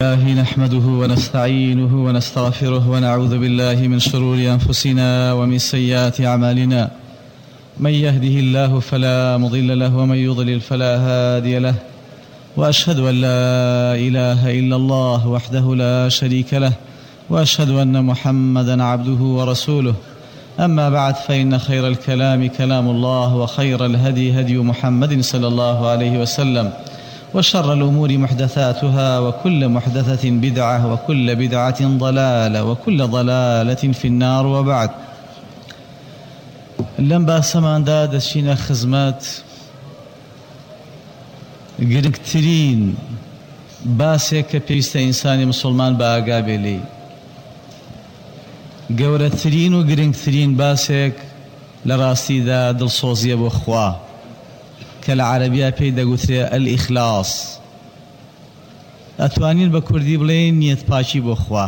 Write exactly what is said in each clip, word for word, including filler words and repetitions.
الله نحمده ونستعينه ونستغفره ونعوذ بالله من شرور أنفسنا ومن سيئات أعمالنا. من يهده الله فلا مضل له ومن يضلل فلا هادي له، وأشهد أن لا إله إلا الله وحده لا شريك له، وأشهد أن محمدا عبده ورسوله. أما بعد، فإن خير الكلام كلام الله، وخير الهدي هدي محمد صلى الله عليه وسلم، وشر الأمور محدثاتها، وكل محدثة بدعة، وكل بدعة ضلالة، وكل ضلالة في النار. وبعد، لم باسمان داد الشين خزمات گرنگترین باسێک کە پێویستە ئینسانی مسلمان بە ئاگا بێ لێی، گەورەترین و گرنگترین باسێک لە ڕاستیدا دڵسۆزیە بۆ خوا کە لە عەرەبیە پێی دەگوترێ ئەلئیخلاص. ئەتوانین بە کوردی بڵێین نیەت پاکی بۆ خوا.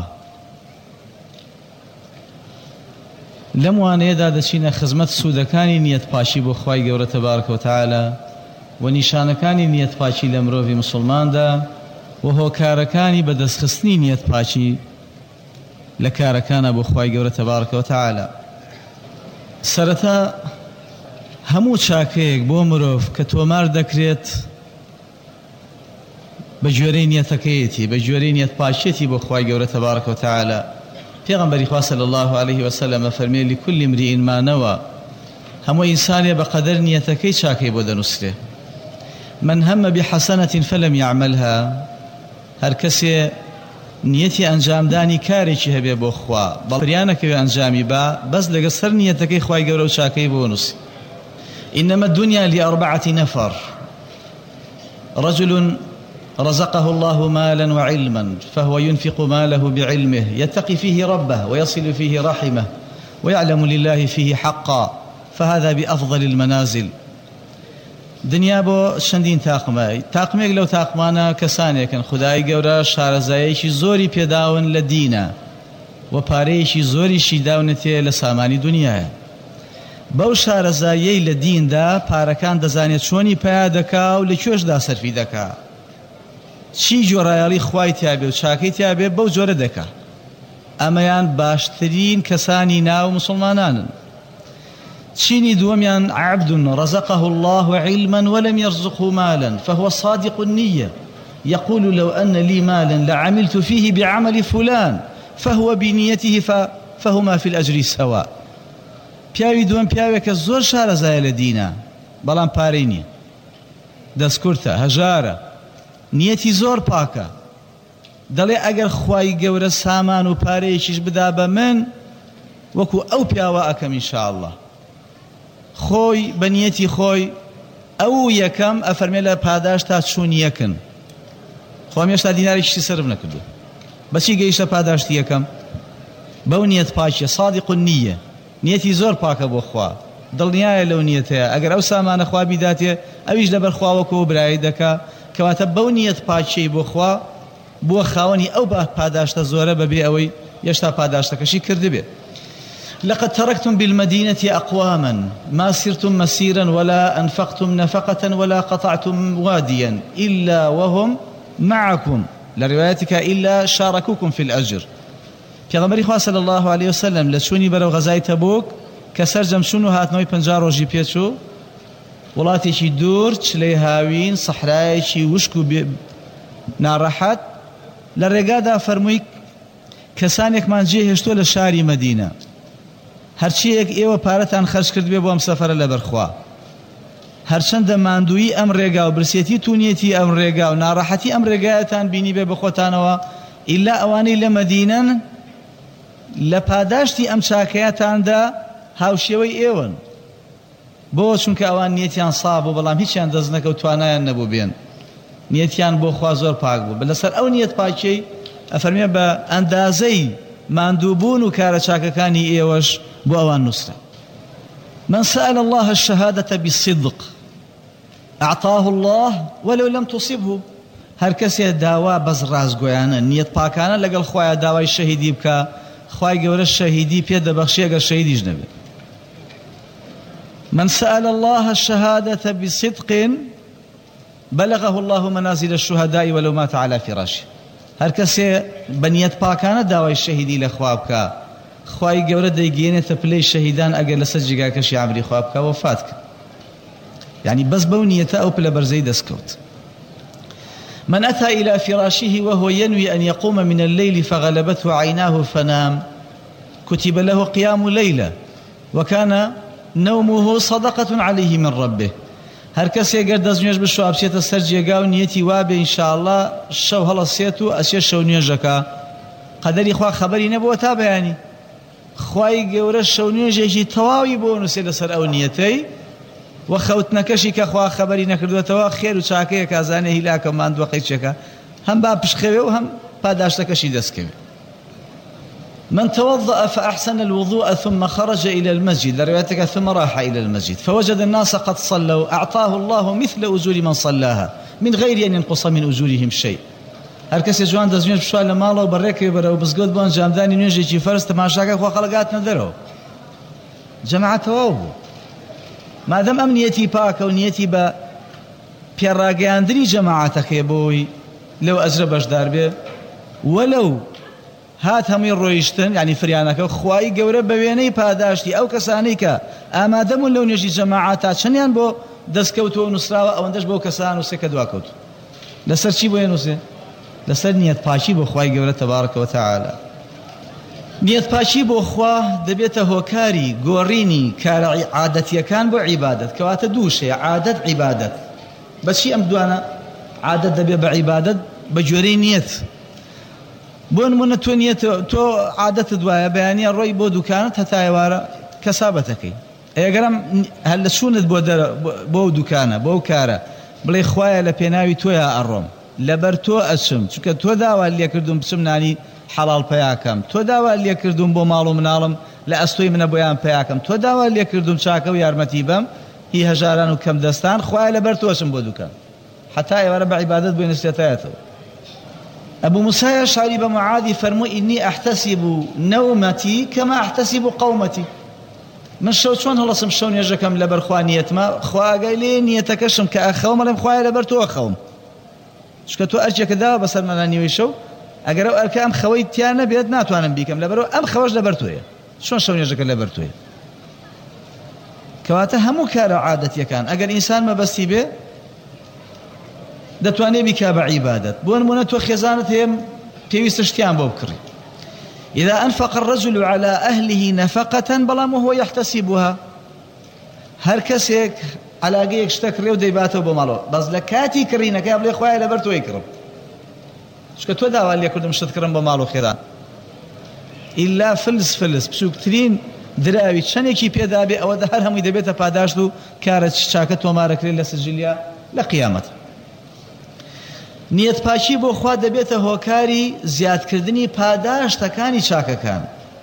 لەم وانەیەدا دەچینە خزمەت سوودەکانی نیەت پاکی بۆ خوای گەورە تەبارەکە و تەعالە، و نیشانەکانی نیەت پاکی لە مرۆڤی مسلماندا، و هۆکارەکانی بەدەستخستنی نیەت پاکی لە کارەکانە بۆ خوای گەورە تەبارەکە و تەعالە. سەرەتا هەموو چاکەیەک بۆ مرۆڤ کە تۆمار دەکرێت بە گوێرەی نیەتەکەیەتی، بە گوێرەی نیەت پاکیەتی بۆ خوای گەورە تەبارەکە و تەعالە. پێغەمبەری خوا صلی الله عليه وسلم فەرمێ لكل امرئ ما نوى، هەموو ئینسانێ بەقەدەر نیەتەکەی چاکەی بۆ دەنووسرێ. من هم بحسنة فلم يعملها، هەر کەسێ نیەتی ئەنجامدانی کارێکی هەبێ بۆ خوا بەڵریانەکەوێ ئەنجامی با، بەس لەگە سەر نیەتەکەی خوای گەورە و چاکەی بۆ نووسی. إنما الدنيا لأربعة نفر: رجل رزقه الله مالا وعلما فهو ينفق ماله بعلمه يتقي فيه ربه ويصل فيه رحمه ويعلم لله فيه حقا، فهذا بأفضل المنازل. دنیا بۆ چەندین تاقمە، تاقمێک لەو تاقمانە کەسانێکن خودای گەورە شارەزایەکی زۆری پێداون لە دینە و پارەیەکی زۆریشی داونەتێ لە سامانی دنیاە. بەو شارەزایەی لە دیندا پارەکان دەزانێت چۆنی پیا دەکا و لە کوێشدا سەرفی دەکا، چی جۆرایەڵی خوای تیابێ و چاکەی تیابێ بەو جۆرە دەکا. ئەمەیان باشترین کەسانی ناو مسلمانانن. چینی دووەمیان: عبد رزقه الله علما ولم يرزقه مالا فهو صادق النية يقول لو أن لي مالا لعملت فيه بعمل فلان فهو بنيته فهما في الأجر سواء. پیاوی دووەم پیاوێکە زۆر شارەزایە لە دینە، بەڵام پارەی نییە، دەستکورتە، هەژارە، نیەتی زۆر پاکە، دەڵێ ئەگەر خوای گەورە سامان و پارەیەکیش بدا بە من، وەکو ئەو پیاوە ئەکەم ئینشاءالله. خۆی بە نیەتی خۆی ئەو یەکەم ئەفەرمێ لە پاداش تا چوون یەکن، خۆم هێشتا دینارێکیشی سرف نەکردو، بەچی گەیشتە پاداشتی یەکەم؟ بەو نیەت پاکیە، صادق النیە، نیەتی زۆر پاکە بۆ خوا، دڵنیایە لەو نیەتەیە ئەگەر ئەو سامانە خوا بیداتێ ئەویش لەبەر خواوەکەوە برایی دەکا، کەواتە بەو نیەت پاکیەی بۆ خوا بووە خاوەنی ئەو پاداشتە زۆرە بەبێ ئەوەی هێشتا پاداشتەکەشی کردبێ. لقد تركتم بالمدينة أقواما ما سرتم مسيرا ولا أنفقتم نفقة ولا قطعتم واديا إلا وهم معكم، لروايتك إلا شاركوكم في الأجر. پیغمبری خوا صلی الله عليه وسلم لچونی بەرەو غەزای تەبوک کە سەرجەم چوون و هاتنەوەی پەنجا ڕۆژی پێچوو، وڵاتێکی دوور، چلەی هاوین، سەحرایەکی وشک و ناڕەحەت، لە ڕێگادا فەرمووی کەسانێکمان جێهێشتووە لە شاری مەدینە، هەرچیەک ئێوە پارەتان خەرج کرد بێ بۆ ئەم سەفەرە لەبەرخوا، هەرچەندە ماندووی ئەم ڕێگا و برسێتی تونیەتی ئەم ڕێگا و ناڕەحەتی ئەم ڕێگایەتان بینی بێ بە خۆتانەوە، ئیلا ئەوانەی لە مەدینەن لە پاداشتی ئەم چاکەیەتاندا هاوشێوەی ئێوەن، بۆ چونکە ئەوان نیەتیان ساف بوو بەڵام هیچیان دەست نەکەوت و توانایان نەبوو بێن، نیەتیان بۆ خوا زۆر پاک بوو. بەلەسەر ئەو نیەت پاکەی ئەفەرمێ بە ئەندازەی ماندووبوون و کارە چاکەکانی ئێوەش بۆ ئەوان نووسرا. من سأل الله الشهادة بالصدق أعطاه الله ولو لم تصبه. هەر کەسێ داوا بەس ڕازگۆیانە نیەت پاکانە لەگەڵ خوایە داوای شەهیدی بکە، خوای گەورە شەهیدی پێ دەبەخشێ ئەگەر شەهیدیش نەبێت. من سأل الله الشهادة بصدق بلغه الله منازل الشهداء ولو مات على فراشه. هەر کەسێ بە نیەت پاکانە داوای شەهیدی لە خوا بکە، خوای گەورە دەیگەێنێتە پلەی شەهیدان ئەگەر لەسەر جگاکەشی عەمری خوا بکە وەفات کرد. يعني بس بو نيته أو بلا برزي دسكوت. من أتى إلى فراشه وهو ينوي أن يقوم من الليل فغلبته عيناه فنام كتب له قيام ليلة وكان نومه صدقة عليه من ربه. هر کس اگر دز نوێژ بشو ئەبچێتە سەر جێگا و نیەتی وابێ ئینشاءالله شەو هەڵەسێت و ئەچێ شەو نوێژەکە قەدەری خوا خەبەری نەبووە تا بەیانی خوای گەورە شەو نوێژێکی تەواوی بۆ نووسێ لەسەر ئەو نیەتەی و خەوتنەکەشی کە خوا خەبەری نەکردوێتەوە خێر و چاکەیە کازانێ هیلاکە ماندووە قەیچێکە هەم با پشخەوێ و هەم پاداشتەکەشی دەستکەوێ. من توضأ فأحسن الوضوء ثم خرج إلى المسجد لروايتك ثم راح إلى المسجد فوجد الناس قد صلوا أعطاه الله مثل أجور من صلاها من غير أن ينقص من أجورهم شيء. هر کەسێ جوان دەستنوێژ بشوە لە ماڵەوە بەڕێکەوێ بەرەوە بزگوت بۆ ئەنجامدانی نوێژێکی فەرز تەماشاکە خوا خەڵک دەرەوە جەماعەت تەواو بوو. مادەم ئەم نیەتی پاکە و نیەتی بە پێڕاگەیاندنی جەماعەتەکەی بۆی لەو ئەجرە بەشدار بێ وەلەو هات هەمووی ڕۆیشتن یعنی فریانەکە خوای گەورە بە وێنەی پاداشتی ئەو کەسانەی کە ئامادەبوون لەو نوێژی جەماعەتە چەندیان بۆ دەستکەوتووە و نووسراوە ئەوەندەش بۆ کەسان نووسێ کە دواکەوت. لەسەر چی بۆیە نووسێ؟ لەسەر نیەت پاکی بۆ خوای گەورە تەبارەکە وتەعالە. نیەت پاکی بۆ خوا دەبێتە هۆکاری گۆڕینی کارە عادەتیەکان بۆ عیبادەت کەواتە دووشەیە عادەت عیبادەت. بەچی ئەم دوانە عادەت دەبێت بە عیبادەت بە جۆرەی نیەت. بۆ نمونە تۆ نیەت تۆ عادەتت دوایە بەیانیە ڕۆی بۆ دوکانت هەتا ئێوارە کەسابەتەکەی ئەگەرم هەر لە چوونت بۆ بۆ دوکانە بۆ کارە بڵێ خوایە لە پێناوی تۆیە ئەڕۆم لەبەر تۆ ئەچم چونکە تۆ داوا لێکردوم بچم نانی حەڵاڵ پەیاکەم تۆ داوا لێکردوم بۆ ماڵ و مناڵم لە ئەستۆی منە بۆیان پەیاکەم تۆ داوا لێکردوم چاکە و یارمەتی بەم هی هەژاران و کەم دەستان خوایە لەبەر تۆچم بۆ دوکان حتا ئێوارە بە عیبادەت بۆی نسێتایەتەوە. أبو موسى الأشعري بمعاذ فرموا إني أحتسب نومتي كما أحتسب قومتي. من شو شون هلا سم شون يجكم لبر خوانيت ما خوا قايلين يتكشم كأخوم ولا مخوايا لبر تو أخوم. شكتو أرجع كذا بس المناني ويشو أجروا أركام خويت يانا بيدنا توانم بيكم لبرو أم خوج لبرتويا شون شون يجكم لبرتويا. كواته همو كار عادتي كان أجر إنسان ما بس يبي دەتوانێ بیکا بە عیبادەت. بۆ نمونە تۆ خێزانت هەیە پێویستە شتیان بۆ بکڕی. إذا أنفق الرجل على أهله نفقة بەڵام وهو يحتسبها هەر کەسێک عەلاقەیەک شتە کڕێ و دەیباتەوە بۆ ماڵەوە بەس لە کاتی کڕینەکەی بڵێ خوایە لەبەر تۆی کڕم چونکە تۆ داوا لێ کردم شت کڕم بۆ ماڵ و خێران ئیلا فلس فلس بچووکترین دراوی چەندێکی پێدا بێ ئەوە هەر هەمووی دەبێتە پاداشت و کارە چاکە تۆمارەکرێت لە سجلیا لە قیامەت. نیەت پاکی بۆ خوا دەبێتە هۆکاری زیادکردنی پاداشتەکانی چاکەکان.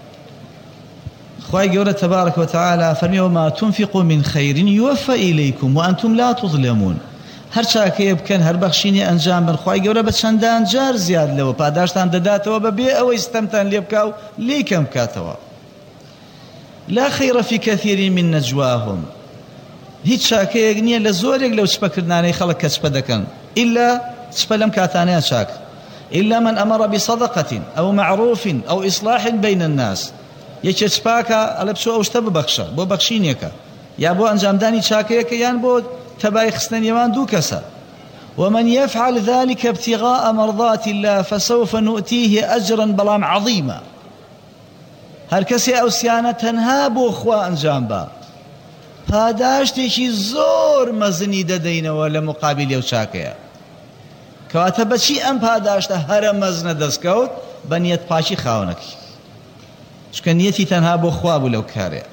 خوای گەورە تەبارەکە وتەعالە فەرمیێ وما تنفقوا من خير يوفى إليكم وأنتم لا تظلمون. هەر چاکەیە بکەن هەر بەخشینی ئەنجام بن خوای گەورە بە چەندان جار زیاد لەوە پاداشتان دەداتەوە بەبێ ئەوەی ستەمتان لێ بکا و لێی کەم بکاتەوە. لا خير في كثير من نجواهم. هیچ چاکەیەک نییە لە زۆرێک لەو چپەکردانەی خەڵک کە چپە دەکەن إلا سبلم كاتانيا شاك إلا من أمر بصدقة أو معروف أو إصلاح بين الناس يشتباكا ألبسو أو اشتب بخشا بو بخشينيكا يا بو أنجامداني شاكيكا يان بو تباي خسنان يوان دوكسا. ومن يفعل ذلك ابتغاء مرضات الله فسوف نؤتيه أجرا بلام عظيما. هركسي أو سيانة تنها بو أخوة أنجامبا پاداشتێکی زۆر مەزنی دەدەینەوە لە مقابل ئەو چاکەیە کەواتە بەچی ئەم پاداشتە هەرە مەزنە دەستکەوت بە نیەت پاکی خاوەنەکەی چونکە نیەتی تەنها بۆ خوا بوو لەو کارەیە.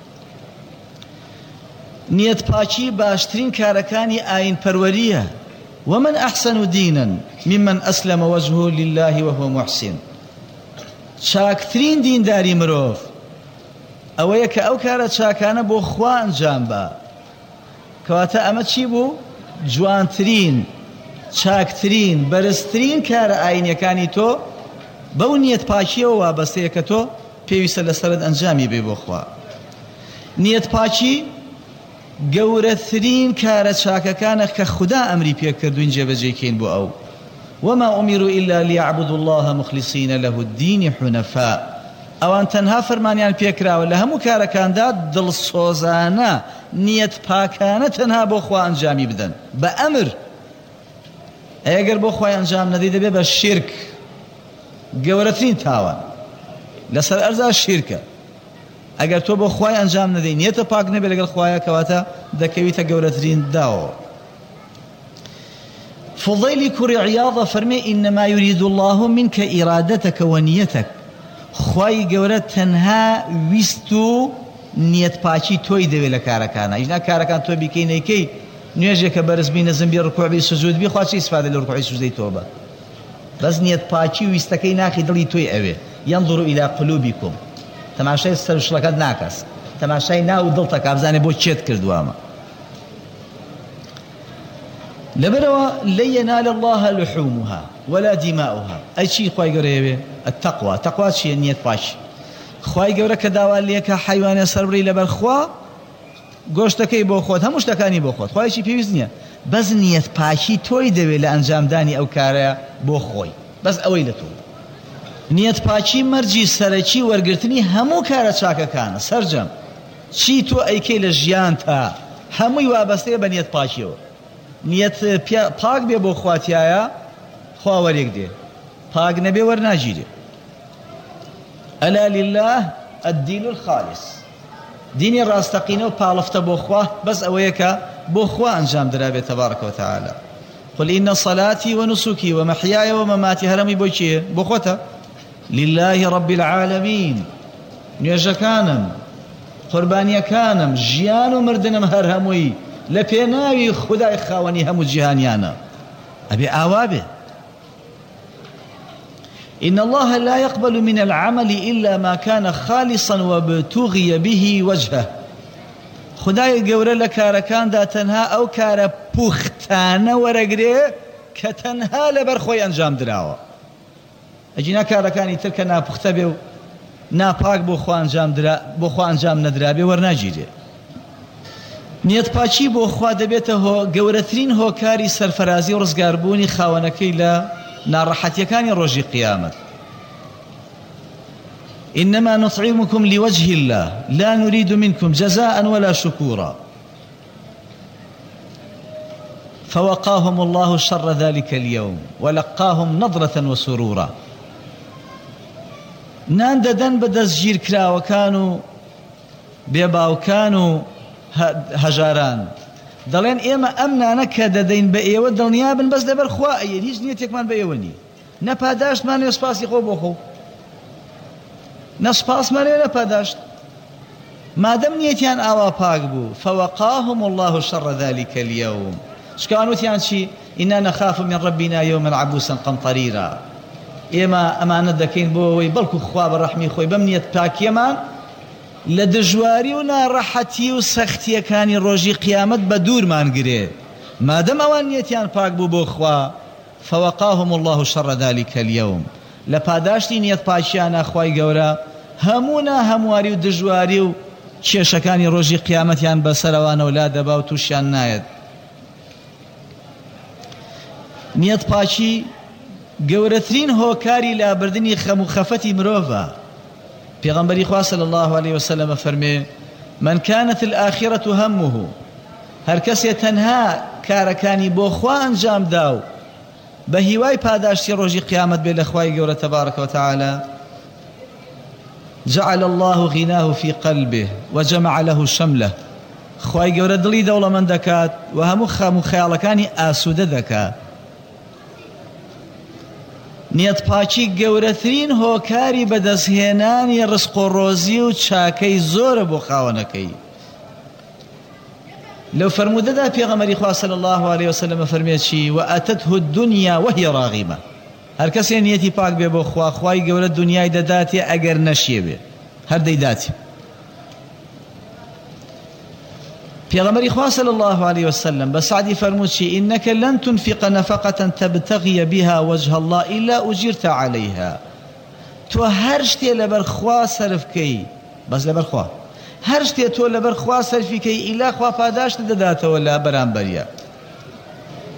نیەت پاکی باشترین کارەکانی ئاین پەروەریە. ومن أحسن دينا ممن أسلم وجهه لله وهو محسن. چاکترین دینداری مرۆڤ ئەوەیە کە ئەو کارە چاکانە بۆ خوا ئەنجام بە کەواتە ئەمە چی بوو؟ جوانترین چاکترین بەرزترین کارە ئاینیەکانی تۆ بەو نیەت پاکیەوە وابەستەیە کە تۆ پێویستە لەسەرت ئەنجامی بێ بۆ خوا. نیەت پاکی گەورەترین کارە چاکەکانە کە خودا ئەمری پێکردوین جێبەجێکەین بۆ ئەو وما أمروا إلا ليعبدوا الله مخلصين له الدين حنفاء ئەوان تەنها فەرمانیان پێکراوە لە هەموو کارەکاندا دڵسۆزانە نیەت پاکانە تەنها بۆ خوا ئەنجامی بدەن بە ئەمر. ئەگەر بۆ خوای ئەنجام نەدەی دەبێت بە شیرک، گەورەترین تاوان لەسەر ئەرزا شیرکە. ئەگەر تۆ بۆ خوای ئەنجام نەدەی نیەتە پاک نەبێت لەگەڵ خوایە کەواتە دەکەویتە گەورەترین داوە. فضيل كري عياضة فرمي إنما يريد الله منك إرادتك ونيتك. خواهي قولت تنها ويستو نيت باشي توي دوي لكاركانا إجنا كاركان توي بكيني كي نيجيك برز بي نزم بي ركوع بي سجود بي خواهي استفادة لركوع سجود توبة بس نيت باشي ويستكي ناخي دلي توي أوي ينظر إلى قلوبكم تماشي السرش لكاد ناكس تماشي ناو دلتك عبزاني بو تشيت كردواما لبروا لن ينال الله لحومها ولا دماؤها. أي شيء خواهي قريبه التقوى. تقوى شيء نيت باش خواهي قريبه كداوال ليك حيواني سربري لبر خوا گۆشتەکەی بۆ خۆت هەموو شتەکانی بۆ خۆت خۆیشی پێویست نییە بەس نیەت پاکی تۆی دەوێت لە ئەنجامدانی ئەو کارەیە بۆ خۆی بەس ئەوەی لە تۆ نیەت پاکی مەرجی سەرەکی وەرگرتنی هەموو کارە چاکەکانە. سەرجەم چی تۆ ئەیکەی لە ژیان تا هەمووی وابەستەیە بە نیەت پاکیەوە. نیەت پاک بێ بۆ خواتیایە خوا وەرێک دێ پاک نەبێ وەرناگیرێ. ئەلا لله الدین الخالص دینی ڕاستەقینە و پاڵفتە بۆ خوا بەس ئەوەیەکە بۆ خوا ئەنجام درابێت تبارك وتعالى. قل إن صلاتي ونسكي ومحياي ومماتي هرمي بۆ چیە بۆ خۆتە لله رب العالمين. نوێژەکانم قوربانیەکانم ژیان و مردنم هەر هەمووی لە پێناوی خودای خاوەنی هەموو جیهانیانە ئەبێ ئاوا بێ. إن الله لا يقبل من العمل إلا ما كان خالصا وابتغي به وجهه. خدای گەورە لە کارەکاندا تەنها ئەو کارە پوختانە وەرەگرێ کە تەنها لەبەر خۆی ئەنجام دراوە. ئەجینا کارەکانی تر کە ناپوختە بێ و ناپاک بۆ خوا ئەنجام نەدرابێ وەرناگیرێ. نیەت پاچی بۆ خوا دەبێتە گەورەترین هۆکاری سەرفەرازی و ڕزگاربوونی خاوەنەکەی لە ناڕەحەتیەکانی ڕۆژی قیامەت. إنما نطعمكم لوجه الله لا نريد منكم جزاء ولا شكورا. فوقاهم الله شر ذلك اليوم ولقاهم نظرة وسرورا. نان دەدەن بە دەستگیر کراوەکان و بێباوکان و هەژاران دەڵێن ئێمە ئەم نانە کە دەدەین بە ئێوە دڵنیابن بەس لەبەر خوا ئەیەن هیچ نیەتێکمان بە ئێوە نی نەپاداشتمان نێ سپاسی خۆ بۆ خۆ نەسپاسمان لێ نەپاداشت مادەم نیەتیان ئاوا پاک بوو. فوقاهم الله شر ذلك اليوم. شکان وتیان چی ئینا نەخاف من ربنا يوما عبوسا قمطريرا. ئێمە ئەمانە دەکەین بۆ ئەوەی بەڵکو خوا بە ڕەحمی خۆی بەم نیەت پاکیەمان لە دژواری و ناڕەحەتی و سەختیەکانی ڕۆژی قیامەت بە دوورمان گرێ. مادەم ئەوان نیەتیان پاک بوو بۆ خوا فوقاهم الله شر ذلك اليوم. لە پاداشتی نیەت پاکیانە خوای گەورە هەموونا هەمواری و دژواری و کێشەکانی ڕۆژی قیامەتیان بەسەرەوانەوە لا دەبا و تووشیان نایەت. نیەت پاکی گەورەترین هۆکاری لابردنی خەم و خەفەتی مرۆڤە. پیغمبری خوا صلی الله عليه وسلم فرمي من كانت الآخرة همه هر کسی تنها کارەکانی بۆ خوا ئەنجام داو بە هیوای پاداشتی ڕۆژی قیامەت بێ لە خوای گەورە تبارك وتعالى جعل الله غناه في قلبه وجمع له شمله. خوای گەورە دڵی دەوڵەمەند دەکات و هەموو خەم و خەیاڵەکانی ئاسوودە دەکات. نیەت پاکی گەورەترین هۆکاری بەدەستهێنانی ڕزق و ڕۆزی و چاکەی زۆرە بۆ خاوەنەکەی. لەو فەرموودەدا پێغەمبەری خوا صلی الله عليه وسلم فەرمێت چی وأتته الدنيا وهي راغمة. هەر کەسێ نیەتی پاک بێ بۆ خوا خوای گەورە دنیای دەداتێ ئەگەر نەشیێ بێ هەر دەیداتێ. پیغمبری خوا صلی الله عليه وسلم بسعدي فرمود شي إنك لن تنفق نفقة تبتغي بها وجه الله إلا أجرت عليها. تو هر شتي لبر خوا صرف كي بس لبر خوا هر شتي تو لبر خوا صرف كي إلا خوا پاداش دداته ولا برانبريا.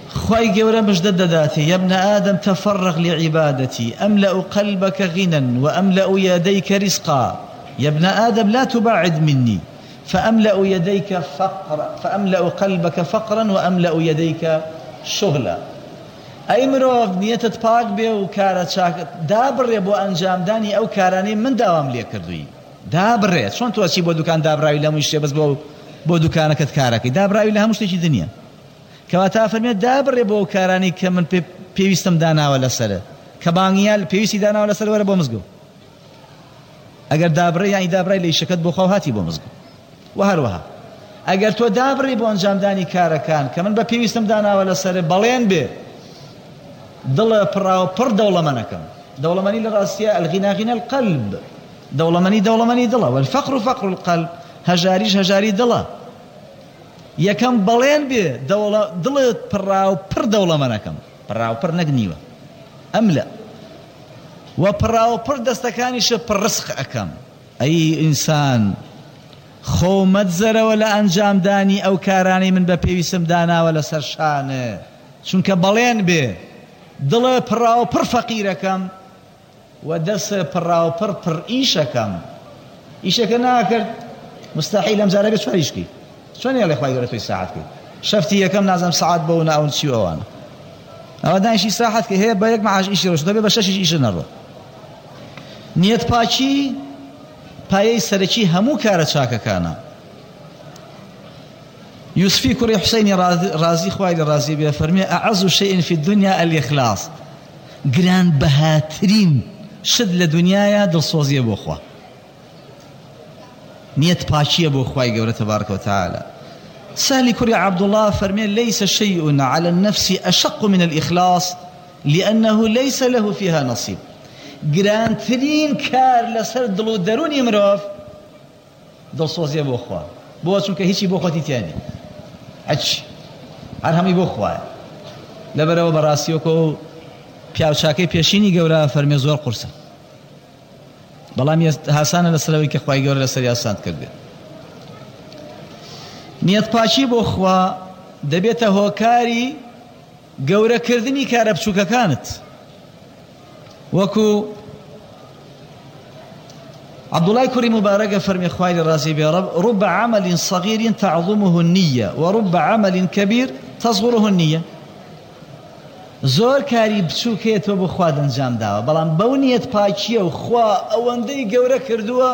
خواي گەورە مژدە دەداتێ يا ابن آدم تفرغ لعبادتي أملأ قلبك غنى وأملأ يديك رزقا يا ابن آدم لا تبعد مني فأملأ يديك فقر فأملأ قلبك فقرا وأملأ يديك شغلا. أي مرۆڤ نیەتت پاک بێ و کارە چاک دابڕێ بۆ ئەنجامدانی ئەو کارانەی من داوام لێ کردووی. دابڕێت چۆن تۆ چی بۆ دوکان دابراوی لە هەموو شتێ بەس بۆ بۆ دوکانەکەت کارەکەی دابراوی لە هەموو شتێکی دنیا کەواتە فەرمێت دابڕێ بۆ ئەو کارانەی کە من پێویستم داناوە لەسەرە کە بانگیان پێویستی داناوە لەسەر وەرە بۆ مزگەوت. ئەگەر دابڕێ یانی دابڕای لە ئیشەکەت بۆ خەو هاتی بۆ مزگەوت. و هەروەها ئەگەر تۆ دابڕێ بۆ ئەنجامدانی کارەکان کە من بە پێویستم داناوە لەسەرە بەڵێن بێ دڵە پڕاو پڕ دەوڵەمەنەکەم. دەوڵەمەنی لە ڕاستیە الغنا غنا القلب. دەوڵەمەنی دەوڵەمەنی دڵە والفقر فقر القلب. هەژاریش هەژاری دڵە. یەکەم بەڵێن بێ دڵت پڕاو پڕ دەوڵەمەنەکەم. پڕاو پڕ نەگنیوە ئەملە و پڕاو پڕ دەستەکانیشە پڕ ڕزق ئەەکەم. ئەی ئینسان خۆ مەتزەرەوە لە ئەنجامدانی ئەو کارانەی من بە پێویستم داناوە لەسەر شانە چونکە بەڵێن بێ دڵە پڕاو پڕ فەقیرەکەم و دەستە پڕاو پڕ پڕ ئیشەکەم. ئیشەکە ناکرد مستحیل ئەم جارە بێت چوار ئیشکی چۆن هێڵێ خوای گەورە تۆی ساعەت کرد شەفتی یەکەم نازانم ساعەت بۆ ناون چی ئەوانە ئەوە دانیشی ساعەت کە هەیە بە یەک مەعاش ئیشی ڕۆژ دەبێت بە شەشیش ئیشە نەڕۆ. نیەت پاچی پایەی سەرەکی هەموو کارە چاکەکانە. يوسفي كوري حسيني رازي خوالي رازي بها فرمي أعز شيء في الدنيا الإخلاص. قران بهاترين شد لدنيايا دل صوزي أبو أخوة نيت باشي أبو أخوة يقول تبارك وتعالى. سالي كوري عبد الله فرمي ليس شيء على النفس أشق من الإخلاص لأنه ليس له فيها نصيب. قران ترين كار لسر دلو دروني مروف دل صوزي أبو أخوة بۆ چونکە هیچی بۆ خۆتی تیانی هەچ هەر هەمووی بۆ خوایە. لەبەرەوە بەڕاستیەوە پیاوچاکەی پێشینی گەورە فەرمێ زۆر قورسە بەڵام هاسانە لەسەرەوەی کە خوای گەورە لەسەری ئاسان کردێت. نیەت پاچی بۆ خوا دەبێتە هۆکاری گەورەکردنی کارە بچووکەکانت. وەکو عبد الله كريم مبارك فرمي خوالي الرازي برب رب عمل صغير تعظمه النية ورب عمل كبير تصغره النية. زور كاري بچوكيت وبخوا دنجام داوا بلان بونيت باچيه وخوا اوندي گەورە کردووە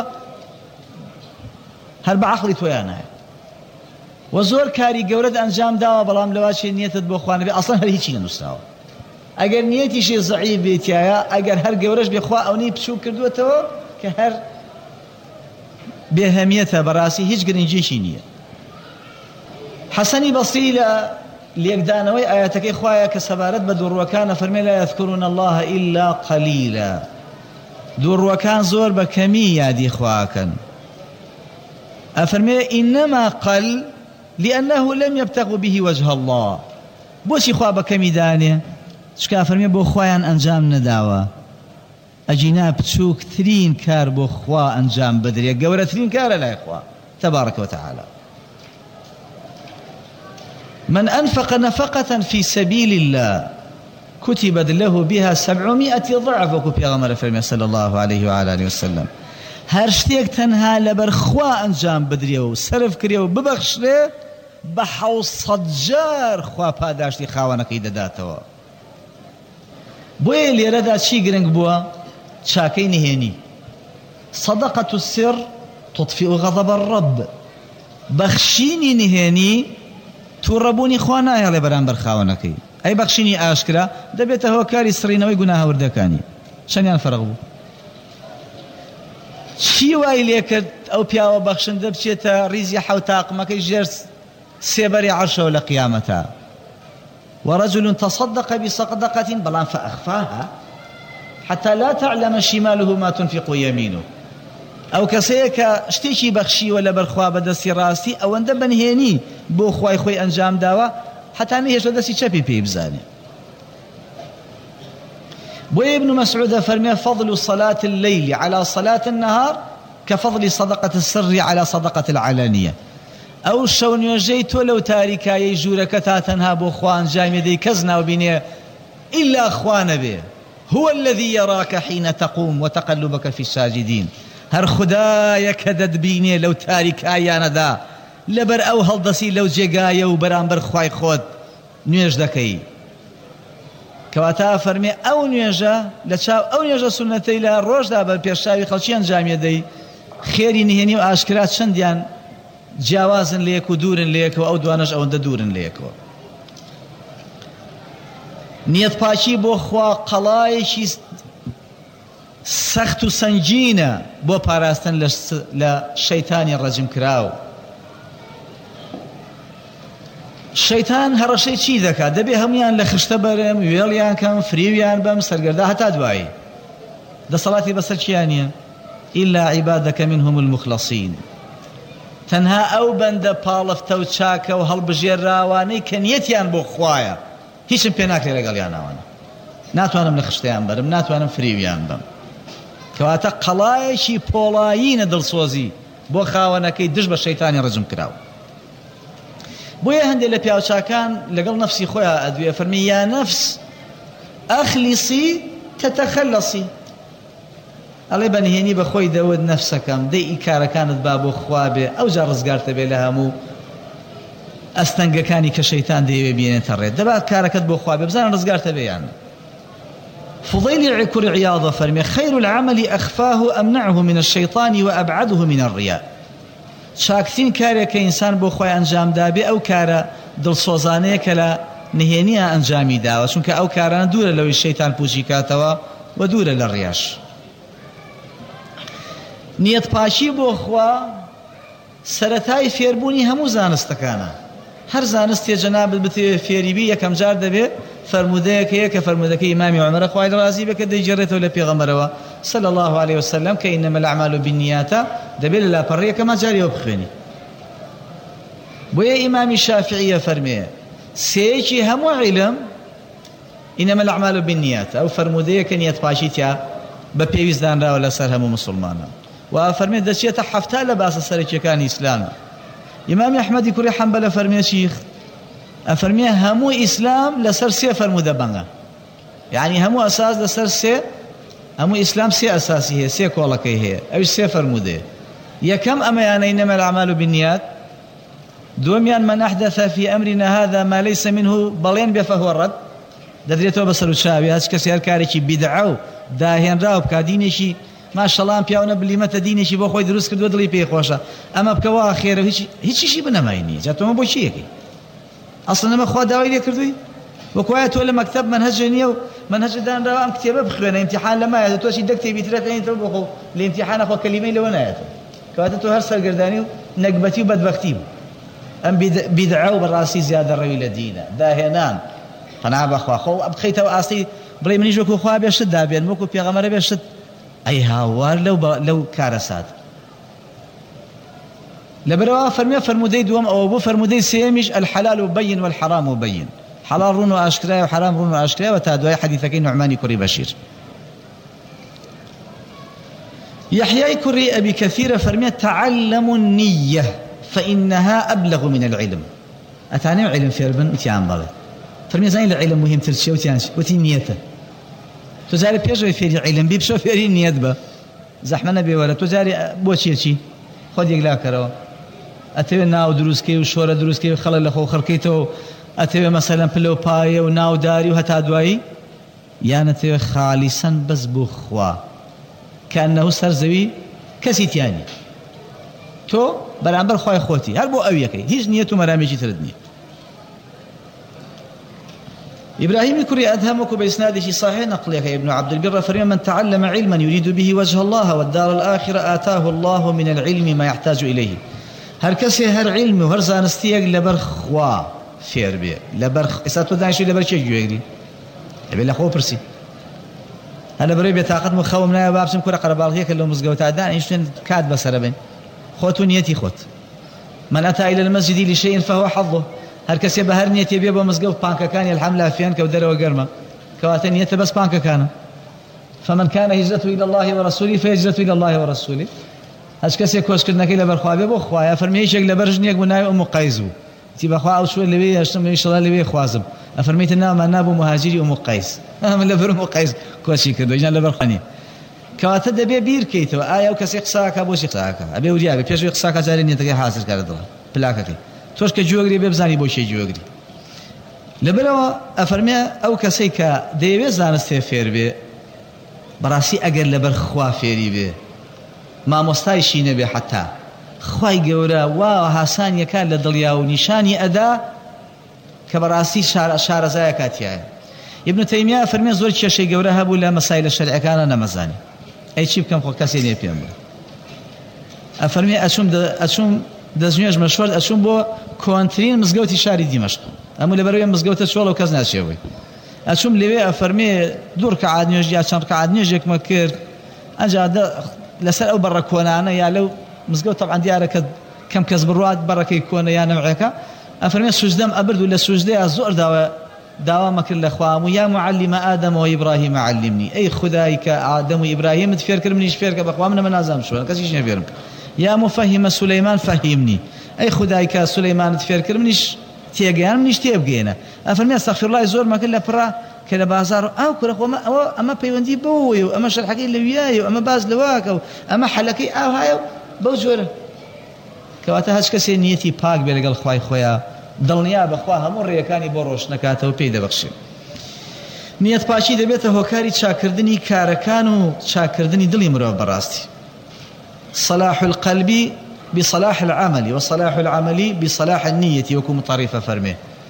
هەر بە عەقڵی تۆیانە و زۆر کاری گەورەت ئەنجام داوە بەڵام لەواشی نیەتت بۆ خوا نەبێ ئەسڵەن هەر هیچی نەنووسراوە. ئەگەر نیەتیشی زەعیف بێتیایە ئەگەر هەر گەورەش بێ خوا ئەوەی بچوو کردووەتەوە کە هەر بێهەمیەتە بەڕاستی هیچ گرنگیشی نییە. حەسەنی بەسری لە لێکدانەوەی ئاەتەکەی خوایە کە سەبارەت بە دووڕوەکانە فەرمێ لا يذكرون الله إلا قليلا. دووڕوەکان زۆر بە کەمی یادی خواکەن. ئەفەرمێ إنما قل لأنه لم يبتغوا به وجه الله. بۆچی خوا بە کەمی دانێ چکە ئەفەرمێ بۆ خوایان ئەنجام نەداوە. ئەجینا بچووکترین کار بۆ خوا ئەنجام بدرێ گەورەترین کارە لای خوا تبارك وتعالى. من أنفق نفقة في سبيل الله كتبت له بها سبعمائة ضعف وكو پیغمبر فرمي صلى الله عليه وعلى آله وسلم. هر شتێک تەنها لەبەر خوا ئەنجام بدرێ و سەرف کرێ و ببەخشرێ بە حەوسەد جار خوا پاداشتی خاوەنەکەی دەداتەوە. بۆیە لێرەدا چی گرنگ بووە؟ چاکەی نهێنی. صدقة السر تطفئ غضب الرب. بەخشینی نهێنی تووڕەبوونی خوا نایەڵێ بەرامبەر خاوەنەکەی. ئەی بەخشینی ئاشکرا دەبێتە هۆکاری سڕینەوەی گوناهەوردەکانی. چەندیان فەرق بوو؟ چی وای لێ کرد ئەو پیاوە بەخشندە بچێتە ریزی حەوتاقمەکەی ژێر سێبەری عەرشەوە لە قیامەتە؟ ورجل تصدق بصدقة بلان فأخفاها حتى لا تعلم شماله ما تنفق يمينه. أو كسيك شتيشي بخشي ولا برخوا بدسي راسي أو أندب بنهيني بو خواي خوي أنجام داوا حتى نهيش ودسي شبي بيبزاني. بو ابن مسعود فرمي فضل صلاة الليل على صلاة النهار كفضل صدقة السر على صدقة العلانية. ئەو شەو نوێژەی تۆ لەو تاریکایی ژوورەکە تا تەنها بۆ خوا ئەنجامی دەی کەس ناوبینێ إلا خوا نەبێ. هو الذي يراك حين تقوم وتقلبك في الساجدين. هەر خودایە کە دەتبینێ لەو تاریکایانەدا لەبەر ئەو هەڵدەسی لەو جێگایە و بەرامبەر خوای خۆت نوێژ دەکەی. کەواتە فەرمێ ئەو نوێژە لە چاو ئەو نوێژە سونەتەی لە ڕۆژدا بە پێشاوی خەڵکی ئەنجامی دەی خێری نهێنی و ئاشکرا چەندیان جیاوازن لە یەک و دوورن لە یەکەوە ئەو دوانەش ئەوەندە دوورن لە یەکەوە. نیەت پاکی بۆ خوا قەڵایەکی سەخت و سەنگینە بۆ پاراستن لە شەیتانی ڕەجم کراو. شەیتان هەڕەشەی چی دەکات؟ دەبێ هەمویان لە خشتە بەرم وێڵیان کەم فریویان بەم سەرگەردا هەتا دوایی دەسەڵاتی بەسەر چیان نییە إلا عیبادەکە منهم المخلصین. تەنها ئەو بەندە پاڵفتە و چاکە و هەڵبژێراوانەی کە نیەتیان بۆ خوایە هیچم پێ ناکرێ لەگەڵیان ناوانە. ناتوانم لە خشتیان بەرم، ناتوانم فریویان بەم. کەواتە قەڵایەکی پۆڵایینە دڵسۆزی بۆ خاوەنەکەی دژ بە شەیتانی ڕەجم کراو. بۆیە هەندێک لە پیاوچاکان لەگەڵ نەفسی خۆیان ئەدوێ فەرمی یا نەفس ئەخلیسی تەتەخەلەسی. ئەڵێ بەنهێنی بە خۆی دەوت نەفسەکەم دەی ئیکارەکانت با بۆ خوا بێ ئەوجا ڕزگارتە بێ لە هەموو ئەستەنگەکانی کە شەیتان دەیەوێ بێنێتە ڕێ. دەبات کارەکەت بۆ خوا بێ بزانن ڕزگارتە بێیان. فضيل كر عياض فرمي خير العمل أخفاه أمنعه من الشيطان وأبعده من الرياء. شاكتين كاري كإنسان بو خوي أنجام دابي أو كارا دل صوزاني كلا نهينيا أنجامي داوة شونك أو كارا دورة لو الشيطان بوشيكاتوا ودورة للرياش. نيت باشي بو خوا سرتاي فيربوني همو زانستكانا. هر زانستی جناب بتي فيريبي يكم جار دبي فرمودك يك فرمودك إمام عمر خويل رازي بك دجرته ولا بيغمروا صلى الله عليه وسلم كإنما الأعمال بالنيات دبي لا بريه كما جاري وبخيني. ويا إمام الشافعي فرمي سيجي هم علم إنما الأعمال بالنيات أو فرمودك نيت باشيتيا ببيوزدان را ولا سر هم مسلمانا وفرمي دشيت حفتا لباس سرك كان إسلام. إمام أحمد كوري حنبل فرمي شيخ أفرمي همو إسلام لسر سي فرمودة بانغا يعني همو أساس لسر سي همو إسلام سي أساسي هي سي كولكي هي أو سي فرمودة يكم أما يعني إنما الأعمال بالنيات دوميان من أحدث في أمرنا هذا ما ليس منه بلين بيه فهو الرد دەدرێتەوە بەسەر و چاوی هەچ کەس هەر کارێکی بیدعە و داهێنراوە بکا دینێکی ماشەڵڵا پیاوە بلیمەتە دینێکی بۆ خۆی دروست کردووە دڵی پێی خۆشە ئەمە بکەوە خێرە هیچیشی بنەماینی جا تۆمە بۆ چیەکەی ئەسڵ نەمە خوا داوای لێ کردووی وەکوایە تۆ لە مەکتەب منهەجە نییە و منهەجە دانراوە ئەم کتێبە بخوێنە ئیمتیحان لەمایە تۆشی دە کتێبی ترە خوێنیتەوە بۆ خۆ لە ئیمتیحانە خۆ کەلیمەی لەوە نایەتەوە کەواتە تۆ هەر سەرگەردانی و نەکبەتی و بەدبەختی بوو ئەم بیدعە و بەڕاستی زیادە ڕەوی لە دینە داهێنان فنا بخوا خو بخيتوا أصلي بري منيش وكو خوا بيشد دابين وكو بيغمر بيشد أي هاوار لو لو كارسات لبروا فرمي فرمودي دوم أو أبو فرمودي سيمش الحلال بين والحرام بين حلال رونو أشكرا وحرام رونو أشكرا وتادوي حديثك نعمان كري بشير يحيى كري أبي كثير فرمي تعلموا النية فإنها أبلغ من العلم أتعني علم في ربن إتيان بالي فرمي زين العلم مهم ترشي وتيانش وتي نيته تزاري بيجو في علم بي بشو في نيت با زحمه نبي ولا تزاري بوشي شي خد يقلا كرو اتي ناو دروسكي وشوره دروسكي خلل اخو خركيتو اتي مثلا بلو باي وناو داري وهتا دواي يانتي خالصا بس بخوا كانه سرزوي كسيتياني تو برامبر خوي خوتي هل بو اويكي هيج نيته مرامجي تردني إبراهيم كري أدهمك بإسناده صحيح نقلك ابن عبد البر فرمي من تعلم علما يريد به وجه الله والدار الآخرة آتاه الله من العلم ما يحتاج إليه هر كسي هر علم وهر زانستيق لبرخ وا فير بي لبرخ إساتو دانشو لبرخ يجويري أبي لخو برسي هلا بري بيتاقد مخوم لا بابسم كرة قربال هيك اللي مزقوت عدان إيشتن كاد بسر بين خوت نيتي خوت من أتى إلى المسجد لشيء فهو حظه هر کسی به هر نیتی بیابو مزگوف پانک کانی الحمد لله فيان كودر وجرمه كواتن نیت بس پانک کانه فمن كان هجرته إلى الله ورسوله فهجرته إلى الله ورسوله هەچ کەسێک کۆچکردنەکەی لەبەر خوا بێ بۆ خوایە فەرمێ هیچێک لەبەر ژنێک بوو ناوی ئوم قەیس بوو تی بەخوا ئەو شوێ لەوێ هەشتم ئینشەڵا لەوێ خوازم ئەفەرمێتە ناومان نابوو مهاجری ئوم قەیس ئەمە لەبەر ئوم قەیس کۆچی کردو ژیان لەبەر خوا نییە کەواتە دەبێ بیرکەیتەوە ئایا ئەو کەسێک قساکە بۆچی قساکە ئەبێ وریا بێ پێشوی قساکە جارێ نیەتەکەی حاصل کارە دڵە پلاکەکەی تۆش کە جوێگری بێ بزانی بۆ شێ جوێگری لەبەرەوە ئەفەرمێ ئەو کەسەی کە دەیەوێت زانستێ فێر بێ بەڕاستی ئەگەر لەبەر خوا فێری بێ مامۆستایشی نەبێ حتا خوای گەورە وا هاسانیەکە لە دڵیا و نیشانی ئەدا کە بەڕاستی شارەزایە کاتیایە ابن تەیمیە فەرمێ زۆر کێشەی گەورە هەبوو لە مەسایلە شەرعیەکانە نەمەزانی ئەی چی بکەم خۆ کەسێ نێ پێم بڵێ ئەفەرمێ ئەچووم ئەچووم دەستنوێژ مەشوەرد ئەچووم بۆ کۆنترین مزگەوتی شاری دیمەشق ئەموو لەبەرەوەی مزگەوتە چۆڵ و کەس ناچێەوەی ئەچووم لەوێ ئەفەرمێ دوو ڕکعات نوێژ یا چەند ڕکعات نوێژێکمە کرد ئەنجا لەسەر ئەو بەڕە کۆنانە یا لەو مزگەوت تەبعاً دیارە کە کەم کەس بڕوات بەڕەکەی کۆنە یا نەوعەکە ئەفەرمێ سوجدەم ئەبرد و لە سوجدەیە زۆر داوە داوامە کرد لە خوام و یا معلمە ئادەم و ئیبراهیم علمنی ئەی خودای کە ئادەم و ئیبراهیمت فێر کرد منیش فێر کە بەخوا منە نازانم چۆنە کەسیش نەفێرم یا مفەهیمە سولەیمان فەهیمنی ئەی خودای کە سولەیمانت فێر کرد منیش تێگەیان منیش تێبگەێنە ئەفەرمێ ئەستەغفیرڵڵای زۆر مەکرد لە پڕا کە لە بازار و ئاو کورە خۆمە ئەوە ئەمە پەیوەندی بەوەی و ئەمە شەرحەکەی لەویایە و ئەمە باز لەواکە و ئەمە حەلەکەی ئاو هایە و بەو جۆرە کەواتە هەچ کەسێ نیەتی پاک بێ لەگەڵ خوای خۆیان دڵنیا بەخوا هەموو ڕێیەکانی بۆ ڕۆشن نەکاتەوە پێی دەبەخشێ نیەت پاچی دەبێتە هۆکاری چاکردنی کارەکان و چاکردنی دڵی مرۆڤ بەڕاستی صلاح القلب بصلاح العمل وصلاح العمل بصلاح النية وەکو مطەریفە فەرمێ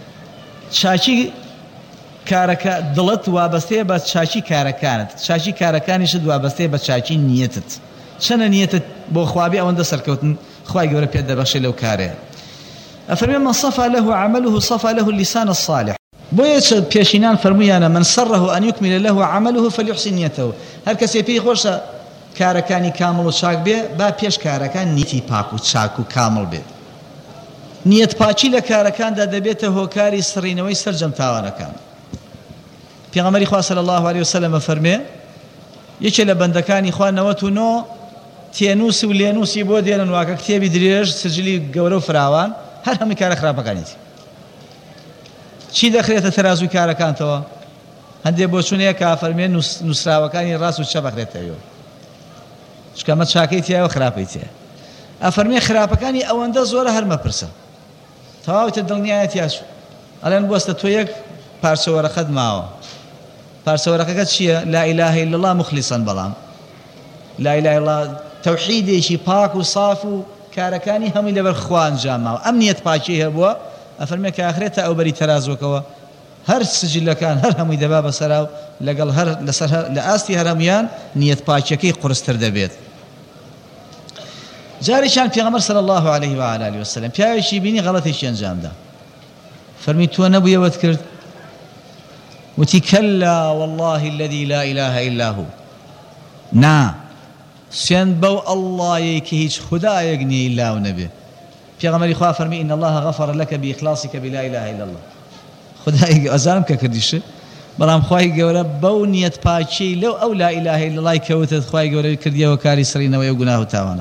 چاچی کارەکە دڵت وابەستەیە بە چاچی کارەکانت چاچی کارەکانیشت وابەستەیە بە چاچی نیەتت چەنە نیەتت بۆ خوابی ئەوەندە سەرکەوتن خوای گەورە پێت دەبەخشێ لەو کارەیە أفرمي من صفى له عمله صفى له اللسان الصالح بويش بيشينان فرميانا من سره أن يكمل له عمله فليحسن نيته هل كسي بي خوش كاركاني كامل وشاك بي با بيش كاركان نيتي باكو شاكو كامل بي نيت باچي لكاركان دا دبيته هو كاري سرينوي سرجم تاوانا كان في غمري خواه صلى الله عليه وسلم فرمي يشي لبندكاني خواه نوتو نو تينوسي ولينوسي بودينا واكا كتابي دريج سجلي قورو فراوان هەر هەمووی کارە خراپەکانیتی چی دەخرێتە تەرازوی کارەکانتەوە هەندێک بۆ چونەیە کە فەرمێن نووسراوەکانی ڕاست و چە بەخرێتەوە چکە ئەمە چاکەی تایە و خراپەی تایە ئەفەرمێ خراپەکانی ئەوەندە زۆرە هەر مەپرسە تەواویتە دڵنیایەت یاچوو ئەڵێن بوەستە تۆ یەک پارچە وەرەقەت ماوە پارچە وەرەقەکەت چییە لا ئیلاهە ئیلا الله مخلیسەن بەڵام لا ئیلاهە ئیلا الله تەوحیدێکی پاک و صاف و کارەکانی هەمووی لەبەر خوا ئەنجام ماوە ئەم نیەت پاچی هەبووە ئەفەرمێ کە ئاخرێتە ئەو بەری تەرازوەکەوە هەر سجلەکان هەر هەمووی دەبا بەسەرا و لەگەڵ هەر لەسەر لە ئاستی هەر هەمویان نیەت پاچیەکەی قورستر دەبێت جارێکیان پێغەمبەر صلی الله عليه وآله وسلم پیاوێکی بینی غەڵەتێکی ئەنجامدا فەرمی تۆ نەبوویەوەت کرد وتی کەلا والله الذي لا إله إلا هو نا سوێن بەو ئەڵڵایەی کە هیچ خودایەک نییە ئیلا و نەبێ پێغەمبەری خوا فەرمی إن الله غفر لك بإخلاصك بلا إله إلا الله خدای ئەزانم کە کردیش بەڵام خوای گەورە بەو نیەت پاچی لەو ئەو لا إله إلا الله کەوتت خوای گەورە کردیەوە کاری سڕینەوەی و گوناه و تاوانە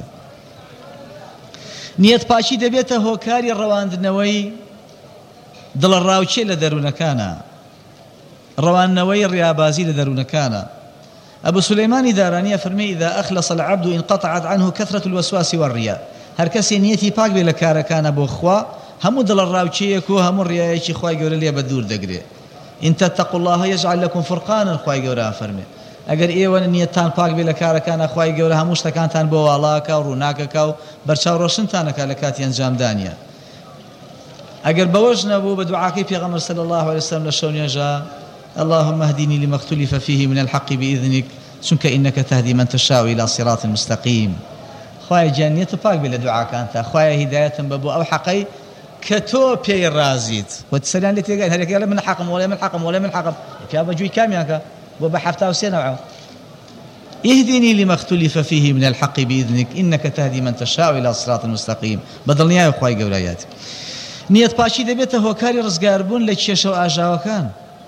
نیەت پاچی دەبێتە هۆکاری ڕەواندنەوەی دڵڕاوچێ لە دەروونەکانە ڕەوانەوەی ڕیابازی لە دەروونەکانە أبو سليمان دارانية فرمي إذا أخلص العبد انقطعت عنه كثرة الوسواس والرياء هر كسي نيتي باك بلا كارا كان أبو خوا همو دل الراوچيكو همو الريايكي خواي قول لي بدور دقري إن تتقوا الله يجعل لكم فرقانا خواي قول فرمي أجر إيه وان نيتان باك بلا كارا كان خواي قول هموش تكان تان بوالاكا وروناكا برشاو روشنتانكا لكاتي انجام دانيا أجر بوجنا بو بدعاكي في غمر صلى الله عليه وسلم لشون يجا اللهم اهدني لما اختلف فيه من الحق بإذنك سنك إنك تهدي من تشاء إلى صراط مستقيم خواهي جانية باك بلا دعاء كانت خواهي هداية بابو أو حقي كتو بي رازيت وتسليان لتي قال هلك يلا من حقم ولا من حقم ولا من حقم في أبا جوي كام ياكا بابا حفتها وسينا وعو اهدني لما اختلف فيه من الحق بإذنك إنك تهدي من تشاء إلى صراط مستقيم بدل نياي خواهي قولايات نية باشي دبيته هوكاري رزقاربون لتشيشو آجاو كان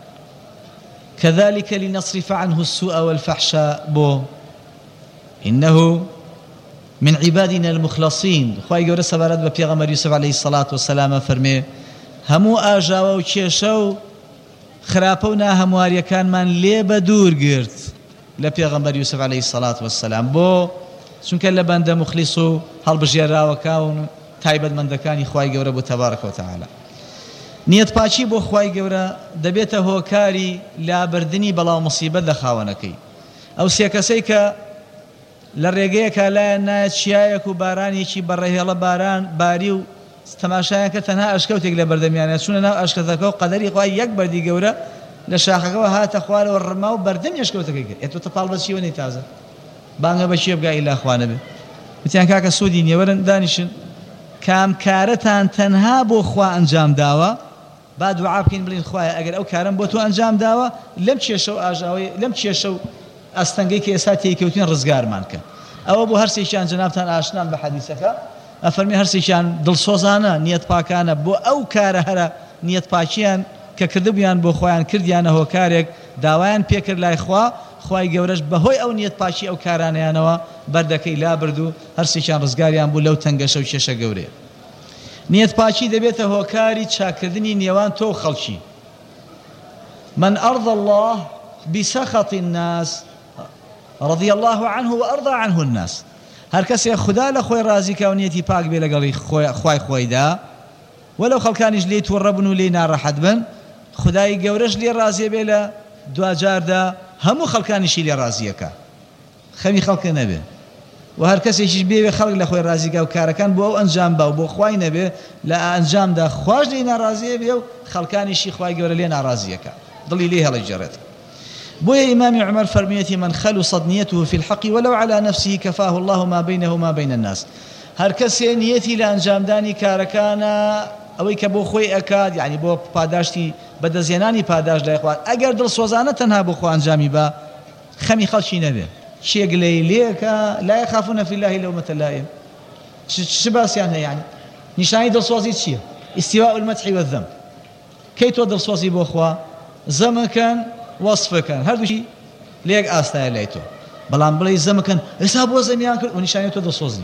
كذلك لنصرف عنه السوء والفحشاء بو إنه من عبادنا المخلصين خواهي گەورە سەبارەت بە پێغەمبەر یوسف عليه الصلاة والسلام فەرمێ هەموو ئاژاوە و کێشە و خراپە و ناهەمواریەکانمان لێ بە دوور گرت لە پێغەمبەر یوسف عليه الصلاة والسلام بۆ چونکە لە بەندە مخلیص و هەڵبژێراوەکان و تایبەتمەندەکانی خواهی گەورە بوو تەبارەکە و تەعالا. نیەت پاچی بۆ خواهی گەورە دەبێتە هۆکاری لابردنی بەڵاو مصیبەت لە خاوەنەکەی. ئەو سێ کەسەی کە لە ڕێگەیەکە لایەن نایەت چیایەک و بارانێکی بەڕێهێڵە باران باری و تەماشایان کە تەنها ئەشکەوتێک لە بەردەمیانە چونە ناو ئەشکەتەکە و قەدەری خوای یەک بەردی گەورە لە شاخەکەەوە هاتە خوارەوە ڕما و بەردەم ئەشکەوتەکەی کرد ئێتۆ تەپاڵ بە چیوە نەی تازە بانگە بە چیە بگا ئیلا خوانە بێ وتیان کاکە سوودی نیێوەرن دانیشن کام کارەتان تەنها بۆ خوا ئەنجام داوە با دوعا بکەین بڵین خوایە ئەگەر ئەو کارم بۆ تۆ ئەنجام داوە لەم کێشە و ئاژاوی لەم کێشە و ئەستەنگەی کە ئێستا تێکەوتین ڕزگارمان کە ئەوە بۆ هەرسێکیان جەنابتان ئاشنان بە حەدیسەکە ئەفەرمی هەرسێکیان دڵسۆزانە نیەت پاکانە بۆ ئەو کارە هەرە نیەت پاکیان کە کردبوویان بۆ خۆیان کردیانە هۆکارێک داوایان پێکرد لای خوا خوای گەورەش بەهۆی ئەو نیەت پاکی ئەو کارانەیانەوە بەردەکەی لابرد و هەرسێکیان ڕزگاریان بوو لەو تەنگەشە و کێشە گەورەیە. نیەت پاکی دەبێتە هۆکاری چاکردنی نێوان تۆ خەڵکی. من أرضى الله بسخط الناس رضي الله عنه وأرضى عنه الناس. هر کەسێ خدا لە خۆی ڕازی کە و نیەتی پاک بێ لەگەڵی خوای خۆیدا وەلەو خەڵکانیش لێی تووڕە بن و لێی ناڕەحەت بن خدای گەورەش لێ ڕازیە بێ لە دوجاردا هەموو خەڵکانیشی لێ ڕازیەکە خەمی خەڵکە نەبێ و هەر کەسێکیش بێوێ خەڵک لە خۆی ڕازیکە و کارەکان بۆ ئەو ئەنجام با و بۆ خوای نەبێ لە ئەنجامدا خوش لێی ناڕازیە بێ و خەڵکانیشی خوای گەورە لێ ناڕازیەکە دڵی لێ هەڵەیجێڕێت. بويا إمام عمر فرميتي من خلصت نيته في الحق ولو على نفسه كفاه الله ما بينه وما بين الناس. هر كسي نيتي لأنجام داني كاركانا أو كبو خوي أكاد يعني بو باداشتي بدا زيناني باداش لا إخوان أجر دل سوزانة تنها بو خو أنجامي با خمي خلشي نبي شيء قليليك لا يخافون في الله لومة لائم. شباس يعني يعني نشاني دل سوزي شيء استواء المدح والذم كي تودل سوزي بو خوا زمكان وصفەکان هەردووشی لێک ئاستایە لای تۆ بەڵام بڵێ زەمەکەن ئێستا بۆ زەمیان کرد و نیشانی تۆ دڵسۆزنی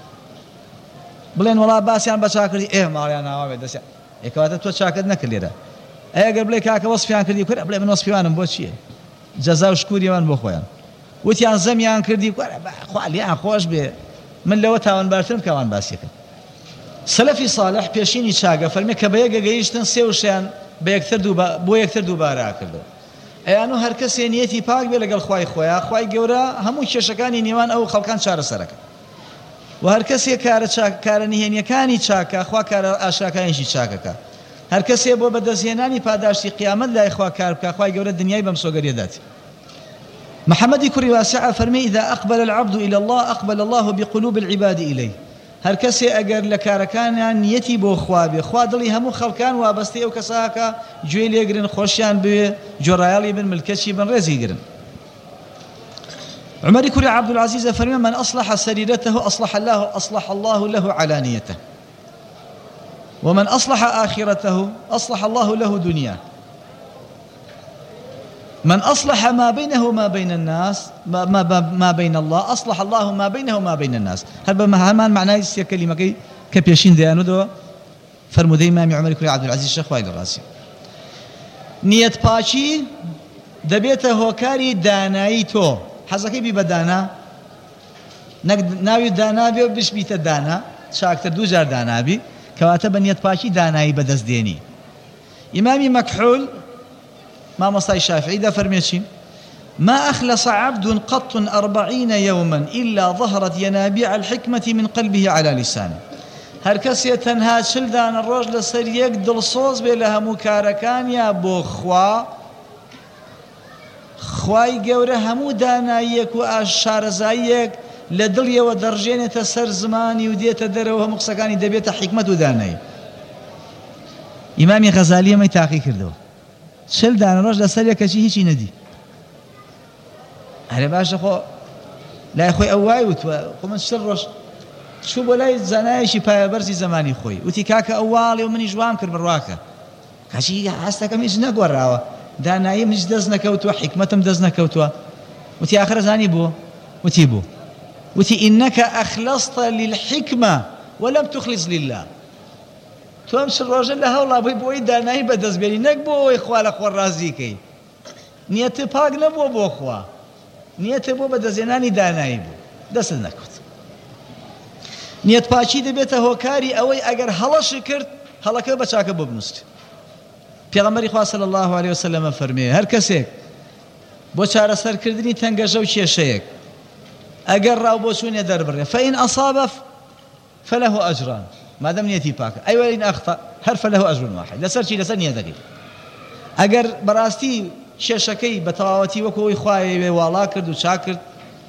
بڵێن وەڵا باسییان بە چاکردی ئێ ماڵیان ناوابێت دەستیان ئێکەواتە تۆ چاکرد نەکرد لێرە ئەگەر بڵێ کاکە وەسفیان کردی کورە بڵێ من وەسفیوانم بۆ چییە جەزا و شکوریەوان بۆ خۆیان وتیان زەمیان کردی کورە خوا لیان خۆش بێ من لەوە تاوانبارترم کەوان باسیەکەن. سەلەفی ساڵح پێشینی چاگە فەرمێ کە بە یەکە گەیشتن سێ وشیان بە یەکتر بۆ یەکتر دووبارە کردەوە ئەیان و هەر کەسێ نیەتی پاک بێ لەگەڵ خوای خۆیان خوای گەورە هەموو کێشەکانی نێوان ئەو خەڵکان چارەسەرەکە و هەر کەسێ کارە کارە نهێنیەکانی چاکە خوا کارە ئاشاکانیشی چاکەکە هەر کەسێ بۆ بەدەستهێنانی پاداشتی قیامەت لای خوا کار بکە خوای گەورە دنیای بەم سۆگەریەداتی. محەممەدی کوڕی واسعە فەرمێ إذا أقبل العبد إلى الله أقبل الله بقلوب العباد إليه. هەر کەسێ ئەگەر لە کارەکانیان نیەتی بۆ خوا بێ خوا دڵی هەموو خەڵکان وابەستەی ئەو کەساکە گوێی لێگرن خۆشیان بوێ جۆڕایاڵی بن ملکەچی بن ڕێزی گرن. عمەری کوڕی عەبدولعەزیز فەرمێ من أصلح سريرته أصلح الله أصلح الله له علانيته ومن أصلح آخرته أصلح الله له دنياه من أصلح ما بينه وما بين الناس ما, ما, ما بين الله أصلح الله ما بينه وما بين الناس. هل همان معناه يا كلمة كبيشين ديانو دو فرمودي إمام عمر كري عبد العزيز الشيخ وائل الرازي. نية باشي دبيته هوكاري داناي تو حزكي بي بدانا ناوي دانا بي وبش بيت دانا شاكتر دو جار دانا بي كواتب نية باشي داناي بدز ديني. إمامي مكحول ما مصاي الشافعي ده فرميتشي ما أخلص عبد قط أربعين يوما إلا ظهرت ينابيع الحكمة من قلبه على لسانه. هر کەسێ تەنها چل دانە ڕۆژ لەسەر یەک دڵسۆز بێ لە هەموو کارەکانیا بۆ خوا خوای گەورە هەموو داناییەک و ئاشارەزاییەک لە دڵیەوە دەڕژێنێتە سەر زمانی و دێتە دەرەوە هەموو قسەکانی دەبێتە حیکمەت و دانایی. ئیمامی غەزالی ئەمەی تاقی کردەوە چل دانە ڕۆژ لەسەر یەکەچی هیچی نەدی. هەرێ باشە خۆ لای خۆی ئەو وای وتوە خۆ من چل ڕۆژ چوو بۆ لای زانایەکی پایەبەرزی زمانی خۆی وتی کاکە ئەو واڵێ و منیش وام کرد بڕواکە کاچی هەستەکەم هیچ نەگۆڕاوە داناییم هیچ دەست نەکەوتووە حیکمەتم دەست نەکەوتووە وتی ئاخر زانی بوو وتی بوو وتي إنك أخلصت للحكمة ولم تخلص لله. توامش الرجل لها والله بوي بوي داناي بدز بيني نكبو إخوال أخوال رازيكي نيت باق نبو بو أخوا نيت بو بدزيناني داناي بو دست نكوت نيت باقي دبيته هوكاري أوي أجر هلا شكرت هلا كيف بتشاك بو بنست پیغمبر خدا صلی الله علیه وسلم فرمی هر کسی بو چاره سر کردنی تنگجو کیشیک اگر راو بو چون در بره فإن أصاب فله أجران ما دام نيتي باك أي وإن أخطأ هر فله أجر واحد لسر شي لسر نية دقيق أجر براستي ششكي بتواوتي وكو إخوائي والا كرد وشاكرد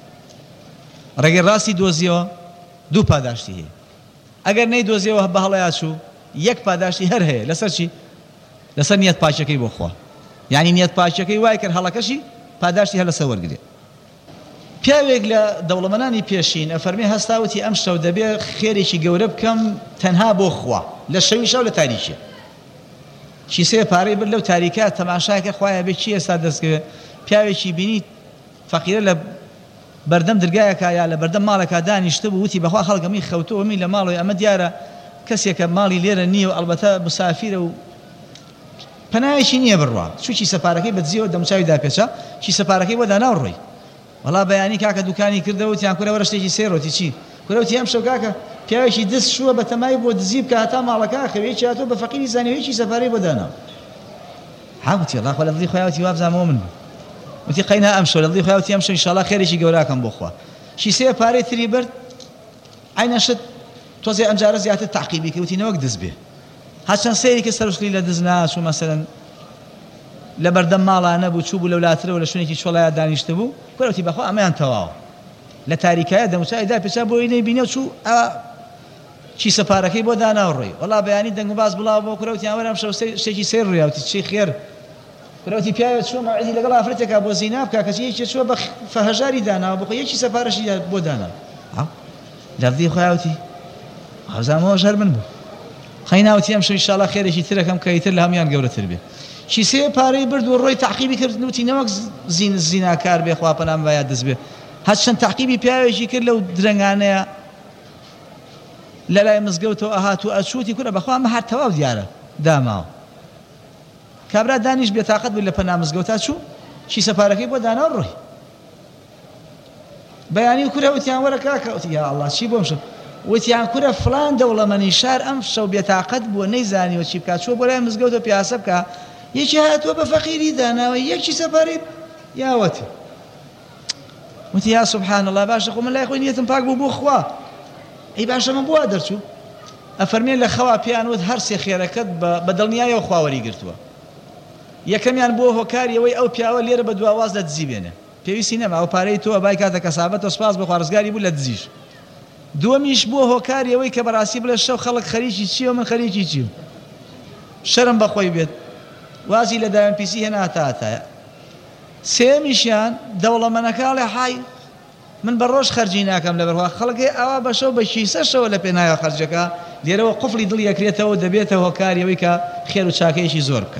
رجل راسي دوزيو دو پاداشتي هي أجر ني دوزيو بهلا شو يك پاداشتي هر هي لسر شي لسر نية پاشكي بخوا يعني نية پاشكي وايكر هلا كشي پاداشتي هلا سور قدي پیاوێک لە دەوڵەمەندانی پێشین ئەفەرمێ هەستاوتی ئەم شەو دەبێ خێرێکی گەورە بکەم تەنها بۆ خوا لە شەوی شەو لە تاریکی چی سێ پارەی بر لەو تاریکە تەماشاکە خوایە بێ چی ئێستا دەستکەوێ پیاوێکی بینی فەقیرە لە بەردەم دەرگایەکە یا لە بەردەم ماڵێکا دانیشتە بوو وتی بەخوا خەڵکەمی خەوتووەمی لە ماڵەوەی ئەمە دیارە کەسێکە ماڵی لێرە نییە و ئەڵبەتە مسافیرە و پەنایەکی نییە بڕوا چووکی سەپارەکەی بەدزیەوە دەموچاوی داپێچە چی سەپارەکەی بۆ دانا و ڕۆی والله بياني كاكا دوكاني كردوتي عن كل ورشتي سيروتي شي كروتي امشوا كاكا بياوشي دس شو بتماي بود زيب كاتا مالك اخر هيك هاتو بفقير زاني هيك سفاري بدانا حاوتي الله ولا ضي خواتي وابزا مؤمن وتي قينا امشوا لضي خواتي امشوا ان شاء الله خير شي قولاكم بوخوا شي سي باري تريبر عين شد توزي انجار زيات التعقيبي كوتي نوق دز به هاتشان سيري كسرش لي لدزنا شو مثلا لبردم مالا نبو تشوبوا لولاتر ولا شنو كي والله دانيشتبو كلوتي بخوا امان تواو لا تاريكايه ده مساعده بيسابو اني بينو شو شي سفاركي بو دانا وري والله بياني دنگ باز بلا بو كلوتي انا مشو شي سر يا شي خير كلوتي بيا شو موعدي لقلا فرتك ابو زيناب كاكشي شو بخ فهجاري دانا ابو شي سفارشي بو دانا ها لفظي خواتي هذا جر من بو خيناوتي امشي ان شاء الله خير شي تركم كيتر لهم يان قبل التربيه شي سي باري برد والروي تعقيبي كرد نوتي نوك زين الزنا كار بي خوا بنام ويا دزبه هاتشن تعقيبي بياوي كر لو درنگانه لا لا مزقوتو اهاتو اشوتي كره بخوا ما حتى واو دياره داماو كابرا دانيش بيتاقد ولا بنام مزقوتا شو شي سفاركي بو دانا الروي بياني كره وتيان ولا كاكا يا الله شي بومش وتيان كره فلان دوله من شار امشوا بيتاقد بو نيزاني وشي بكاتشو ولا مزقوتو بياسبكا يجي هاتوا بفقيري دانا ويكشي سفاري يا وتي وتي يا سبحان الله باشا قوم لا يخوين يتم باق بو خوا اي باشا من بو درتو افرمين لخوا بيان ود هرسي خيركت بدل نيايه وخوا وري قرتوا يا كم يعني بو هوكاري وي او بياو ليره بدو اواز لا تزيبينه بيوي سينما او باريتو باي كاتا كسابت وسباس بخارزغاري بو لا تزيش دوميش بو هوكاري وي كبراسي بلا شو خلق خريجي تشيو من خريجي تشيو شرم بخوي بيت وازي لدى ام بي سي هنا تاتا سيمشان دولة منكالة حي من بروش خرجيناكم لبروا خلقي اوا بشو بشيسه شو ولا بينايا خرجك ديرو قفلي ضليا كريته ودبيته وكاري ويكا خير وشاكيشي زوركا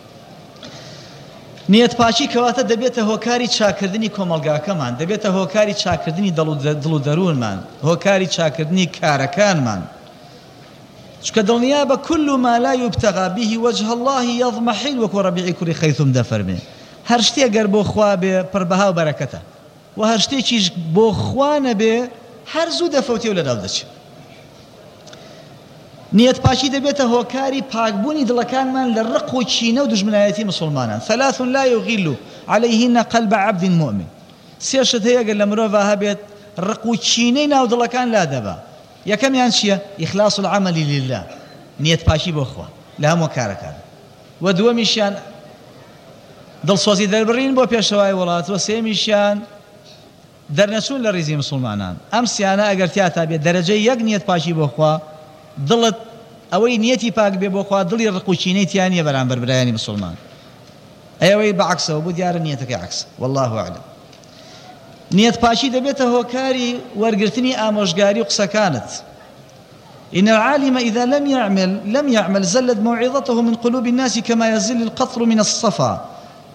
نيت باشي كواته دبيته هوكاري چاكردني كوملغا كمان دبيته هوكاري چاكردني دلو دلو درون من هوكاري چاكردني كاركان من شكدلنيا بكل ما لا يبتغى به وجه الله يضمحل وكو ربيعي كوري خيثم دفر من هرشتي اگر بو خوا به پربها و برکته و هرشتي چیز بو خوا نبه هر زو دفوتي ولا داودش نيت پاشي دبيته هوكاري پاکبوني دلکان من للرق و چينه و دجمنايتي مسلمانان ثلاث لا يغل عليهن قلب عبد مؤمن سيشت هي قال لمروفا هبيت رق و چينه ناو دلکان لا دبا يا كم ينشيا إخلاص العمل لله نيت باشي بأخوة لها مكاركان ودوميشان دل صوزي دربرين بو بيشواي ولات وسيميشان درنسون لرزي مسلمانان أمس أنا أقرتياتها بدرجة يق نيت باشي بأخوة ضلت أوي نيتي باق بأخوة ضلي الرقوشيني تيانية برامبر برياني مسلمان أيوي بعكسه وبديار نيتك عكس والله أعلم نيت باشي دبيته هوكاري ورقرتني آموشقاري وقسكانت إن العالم إذا لم يعمل لم يعمل زلت موعظته من قلوب الناس كما يزل القطر من الصفا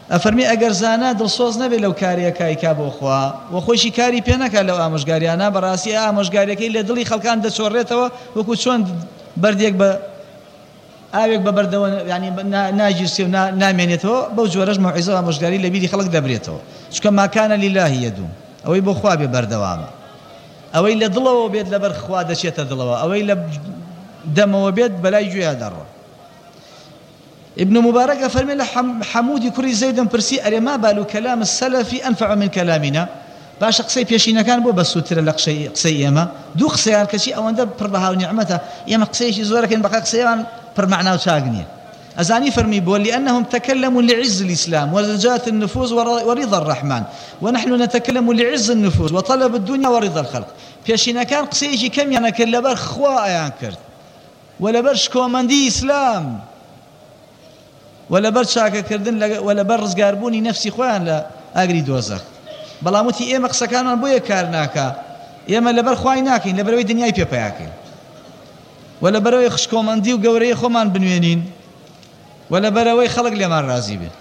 ئەفەرمی ئەگەر زانا دڵسۆز نەبێت لەو کارێکای کا بۆ خوا و خۆشی کاری پێ نەکات لەو ئامۆژگاریانە بەڕاستی ئامۆژگاریەکەی لە دڵی خەڵکان دەچۆڕێتەوە وەکو چۆن بەردێک بە ئاوێک بە بەردەوە ینی ناگیرسێ و نامێنێتەوە بەو جۆرەش مەوعیزە و ئامۆژگاری لە بیری خەڵک دەبرێتەوە چونکە ما کان لله یەدوم ئەوەی بۆ خوا بێ بەردەوامە ئەوەی لە دڵەوە بێت لەبەر خوا دەچێتە دڵەوە ئەوەی لە دەمەوە بێت بەلای گوێیا دەڕۆ ابن مبارك فرمي حمودي كري زيدا برسي أري ما بال كلام السلف أنفع من كلامنا باش قصي بيشينا كان بو بس وتر لقشي قصي يما دو قصيان كشي او اند بربها ونعمتها يما قصي شي زورك ان بقى قصيان بر معناه وشاغنيه ازاني فرمي بول لانهم تكلموا لعز الاسلام ونجاة النفوس ورضا الرحمن ونحن نتكلم لعز النفوس وطلب الدنيا ورضا الخلق بيشينا كان قصي شي كم يعني كل بر خوا ينكر ولا برش كوماندي اسلام ولا بر شاكا كردن ولا بر رزقاربوني نفسي خوان لا اغري دوزخ بەڵاموتی ئێمە قسەکانمان بۆیە کار ناکە ئێمە لەبەر خوای ناکەین لەبەرەوەی دنیای پێپەیاکەین و لەبەرەوەی خشکۆمەندی و گەورەی خۆمان بنوێنین و لەبەرەوەی خەڵک لێمان ڕازی بێ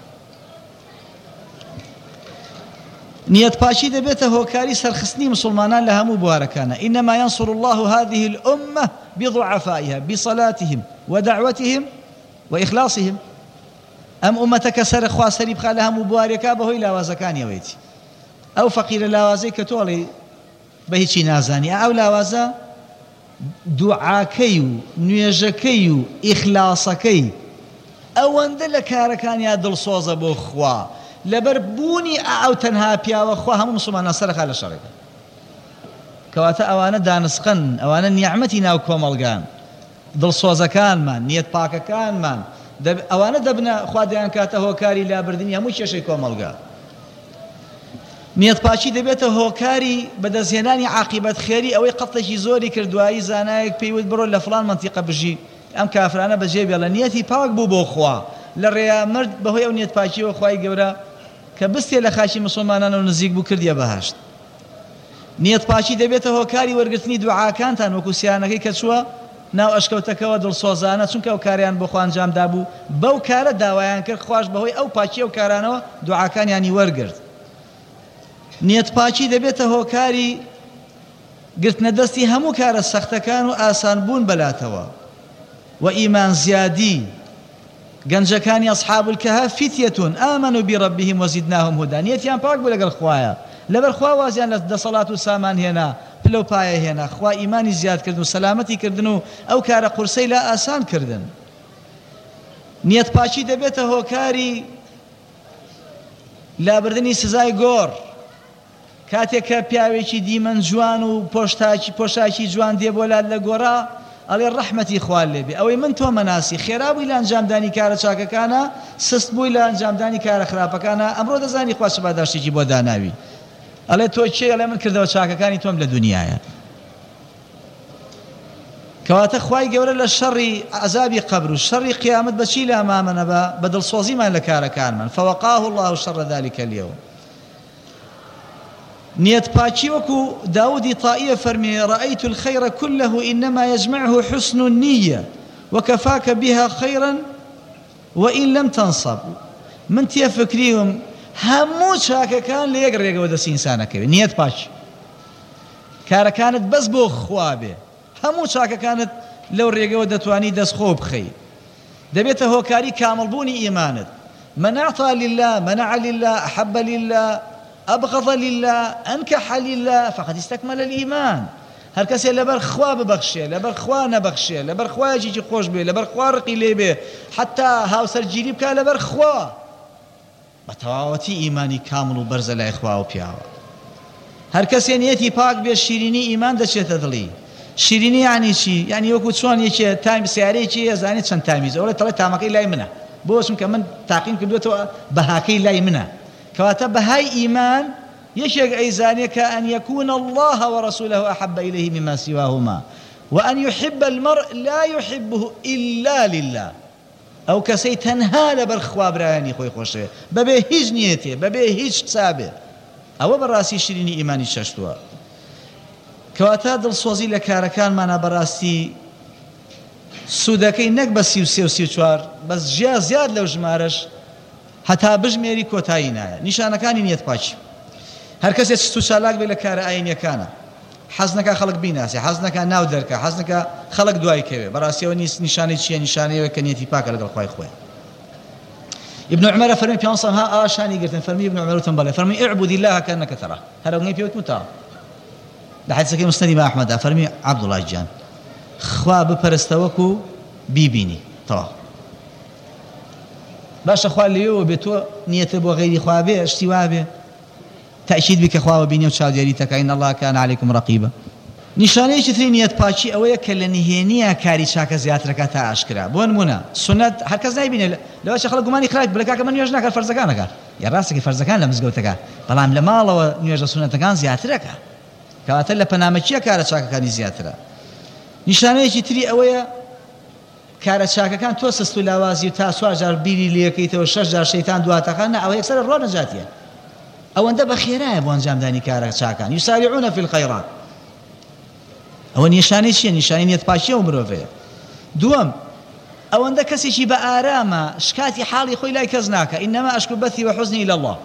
نیەت پاچی دەبێتە هۆکاری سەرخستنی مسلمانان لە هەموو بوارەکانە ئینەما ينصر الله هذه الأمة بضعفائها بصلاتهم ودعوتهم وإخلاصهم ئەم ئومەتە کە سەر خوا سەری بخا لە هەموو بوارێکا بەهۆی لاوازەکانیەوەیەتی ئەو فەقیرە لاوازەی کە تۆڵی بە هیچی نازانی ئەو لاوازە دوعاکەی و نوێژەکەی و ئیخلاسەکەی ئەوەندە لە کارەکانیا دڵسۆزە بۆ خوا لەبەر بوونی ئەو تەنها پیاوە خوا هەموو مسلمانان سەرخا لە شەڕێکە کەواتە ئەوانە دانسخن ئەوانە نیعمەتی ناو کۆمەڵگان دڵسۆزەکانمان نیەت پاکەکانمان ئەوانە دەبنە خوا دەیان کاتە هۆکاری لابردنی هەموو کێشەی کۆمەڵگا نیەت پاچی دەبێتە هۆکاری بەدەستهێنانی عاقیبەت خێری ئەوەی قەتڵێکی زۆری کردوایی زانایەک پێیوت بڕۆ لە فڵان منتیقە بژی ئەم کافرانە بەجێ بێڵە نیەتی پاک بوو بۆ خوا لە ڕێیا مرد بەهۆی ئەو نیەت پاچیەوە خوای گەورە کە بستێ لە خاچی مسلمانانە و نزیک بوو کردیە بەهەشت نیەت پاچی دەبێتە هۆکاری وەرگرتنی دوعاکانتان وەکو سیانەکەی کە چووە ناو ئەشکەوتەکەەوە دڵسۆزانە چونکە ئەو کاریان بۆ خوا ئەنجامدا بوو بەو کارە داوایان کرد خوش بەهۆی ئەو پاچی ئەو کارانەوە دوعاکانیانی وەرگرت نیەت پاچی دەبێتە هۆکاری گرتنە دەستی هەموو کارە سەختەکان و ئاسانبوون بەلاتەوە و ئیمان زیادی گەنجەکانی ئەصحاب الکەهف فتیەتون ئامنوا بربهم وزدناهم هدى نیەتیان پاک بوو لەگەڵ خوایە لەبەر خوا وازیان لە دەسەڵات و سامان هێنا پلە و پایە هێنا خوا ئیمانی زیاد کردن و سەلامەتی کردن و ئەو کارە قورسەی لا ئاسان کردن نیەت پاچی دەبێتە هۆکاری لابردنی سزای گۆڕ کاتێک کە پیاوێکی دیمەن جوان و پۆشاکی جوان دێ بۆ لات لە گۆڕا ئەڵێ ڕەحمەتی خوا لێ بێ ئەوەی من تۆ مەناسی خێرا بووی لە ئەنجامدانی کارە چاکەکانە سست بووی لە ئەنجامدانی کارە خراپەکانە ئەمڕۆ دەزانی خوا چ پاداشتێکی بۆ داناوی ئەڵێ تۆ چێ ئەڵێ من کردەوە چاکەکانی تۆم لە دنیایە کەواتە خوای گەورە لە شەڕی عەزابی قەبر و شەڕی قیامەت بەچی لە ئەمامەنە بە بەدڵسۆزیمان لە کارەکانمان فوقاه الله شەڕ ذلك اليوم نیەت پاچی وەکو داودی طائیە فەرمی رأيت الخير كله إنما يجمعه حسن النية وكفاك بها خيرا وإن لم تنصب من تێ فکریم هەموو چاکەکان لە یەک ڕێگەوە دەستی ئینسانەکەوێت نیەت پاچ کارەکانت بەس بۆ خوا بێ هەموو چاکەکانت لەو ڕێگەوە دەتوانی دەستخۆ بخەی دەبێتە هۆکاری کامڵبوونی ئیمانت من أعطى لله منع لله أحب لله أبغض لله أنكح لله فقد استكمل الإيمان هر کەسێ لەبەر خوا ببەخشێ لەبەر خوا نەبەخشێ لەبەر خوایەکی خۆش بێ لەبەر خوا ڕقی لێ بێ حتا هاوسەرگیری بکە لەبەر خوا بە تەواوەتی ئیمانی کامڵ و بەرزە لای خوا و پیاوە هەر کەسێ نیەتی پاک بێ شیرینی ئیمان دەچێتە دڵی شیرینی یعنی چی یعنی وەکو چۆن یەکێ تایم سیارەیەکی ئەزانێت چەند تامیزە ئەوڵێ تەڵێ تامەکەی لای منە بۆ چونکە من تاقیم کردوێتەوە بەهاکەی لای منە كواتا بهاي إيمان يشيق أيزاني كأن يكون الله ورسوله أحب إليه مما سواهما وأن يحب المرء لا يحبه إلا لله أو كسي تنها لبرخوا براني خوي خوشي ببه هيج نيتي ببه هيج تسابه أو براسي شريني إيماني شاشتوا كواتا دل صوزي لكاركان مانا براسي سوداكي نك بس سيو سيو سيو چوار بس جا زياد لو جمارش هەتا بژمێری کۆتایی نایە. نیشانەکانی نیەت پاچی: هەر کەسێک ست و چالاک بێ لە کارە ئاینیەکانە، حەز نەکا خەڵک بیناسێ، حەز نەکا ناو دەرکە، حەز نەکا خەڵک دوای کەوێ. بەڕاستیەوە نیست نیشانەی چییە؟ نیشانەیەوە کە نیەتی پاکە لەگەڵ خوای خۆیان. ابن عمر فرمي في أنصار ها آشاني قلت فرمي ابن عمر تنبله فرمي اعبد الله كأنك تراه. هذا غني بيوت متى لحد سكين مستندي مع أحمد فرمي عبد الله جان خواب برستوكو بيبيني طه باش أخوال ليو بتو نية بو غير خوابه اشتوابه تأكيد بك خواب بيني وشاد يريتك إن الله كان عليكم رقيبا. نشانه چتری نیت پاچی ئەوەیە کە لە نهێنیە کاری چاکە زیاترەکە تا ئاشکرا. بۆ نمونە سنەت هەر کەس نایبینێ لەوە چ خەڵک گومانی خراپ بڵێ کاکە من نوێژ ناکات فەرزەکانەکە، یا ڕاستێکی فەرزەکان لە مزگەوتەکە، بەڵام لە ماڵەوە نوێژە سنەتەکان زیاترەکە، کەواتە لە پەنامەچیە کارە چاکەکانی زیاترە. نیشانەیەکی تری ئەوەیە کارە چاکەکان تۆ سست و لاوازی و تا سوار جار بیری لێکەیتەوە شەش جار شەیتان دواتەکان ئەوە یەکسەر ڕۆ نەجاتیە. ئەوەندە بە خێرایە بۆ ئەنجامدانی کارە چاکان. یسارعون فی الخیرات. ئەوە نیشانەی چییە؟ نیشانەی نیەت پاچیە و مرۆڤەیە. دووەم ئەوەندە کەسێکی بە ئارامە شکاتی حاڵی خۆی لای کەس ناکە. ئینەما ئەشکو بەثی وەحوزنی إلى الله.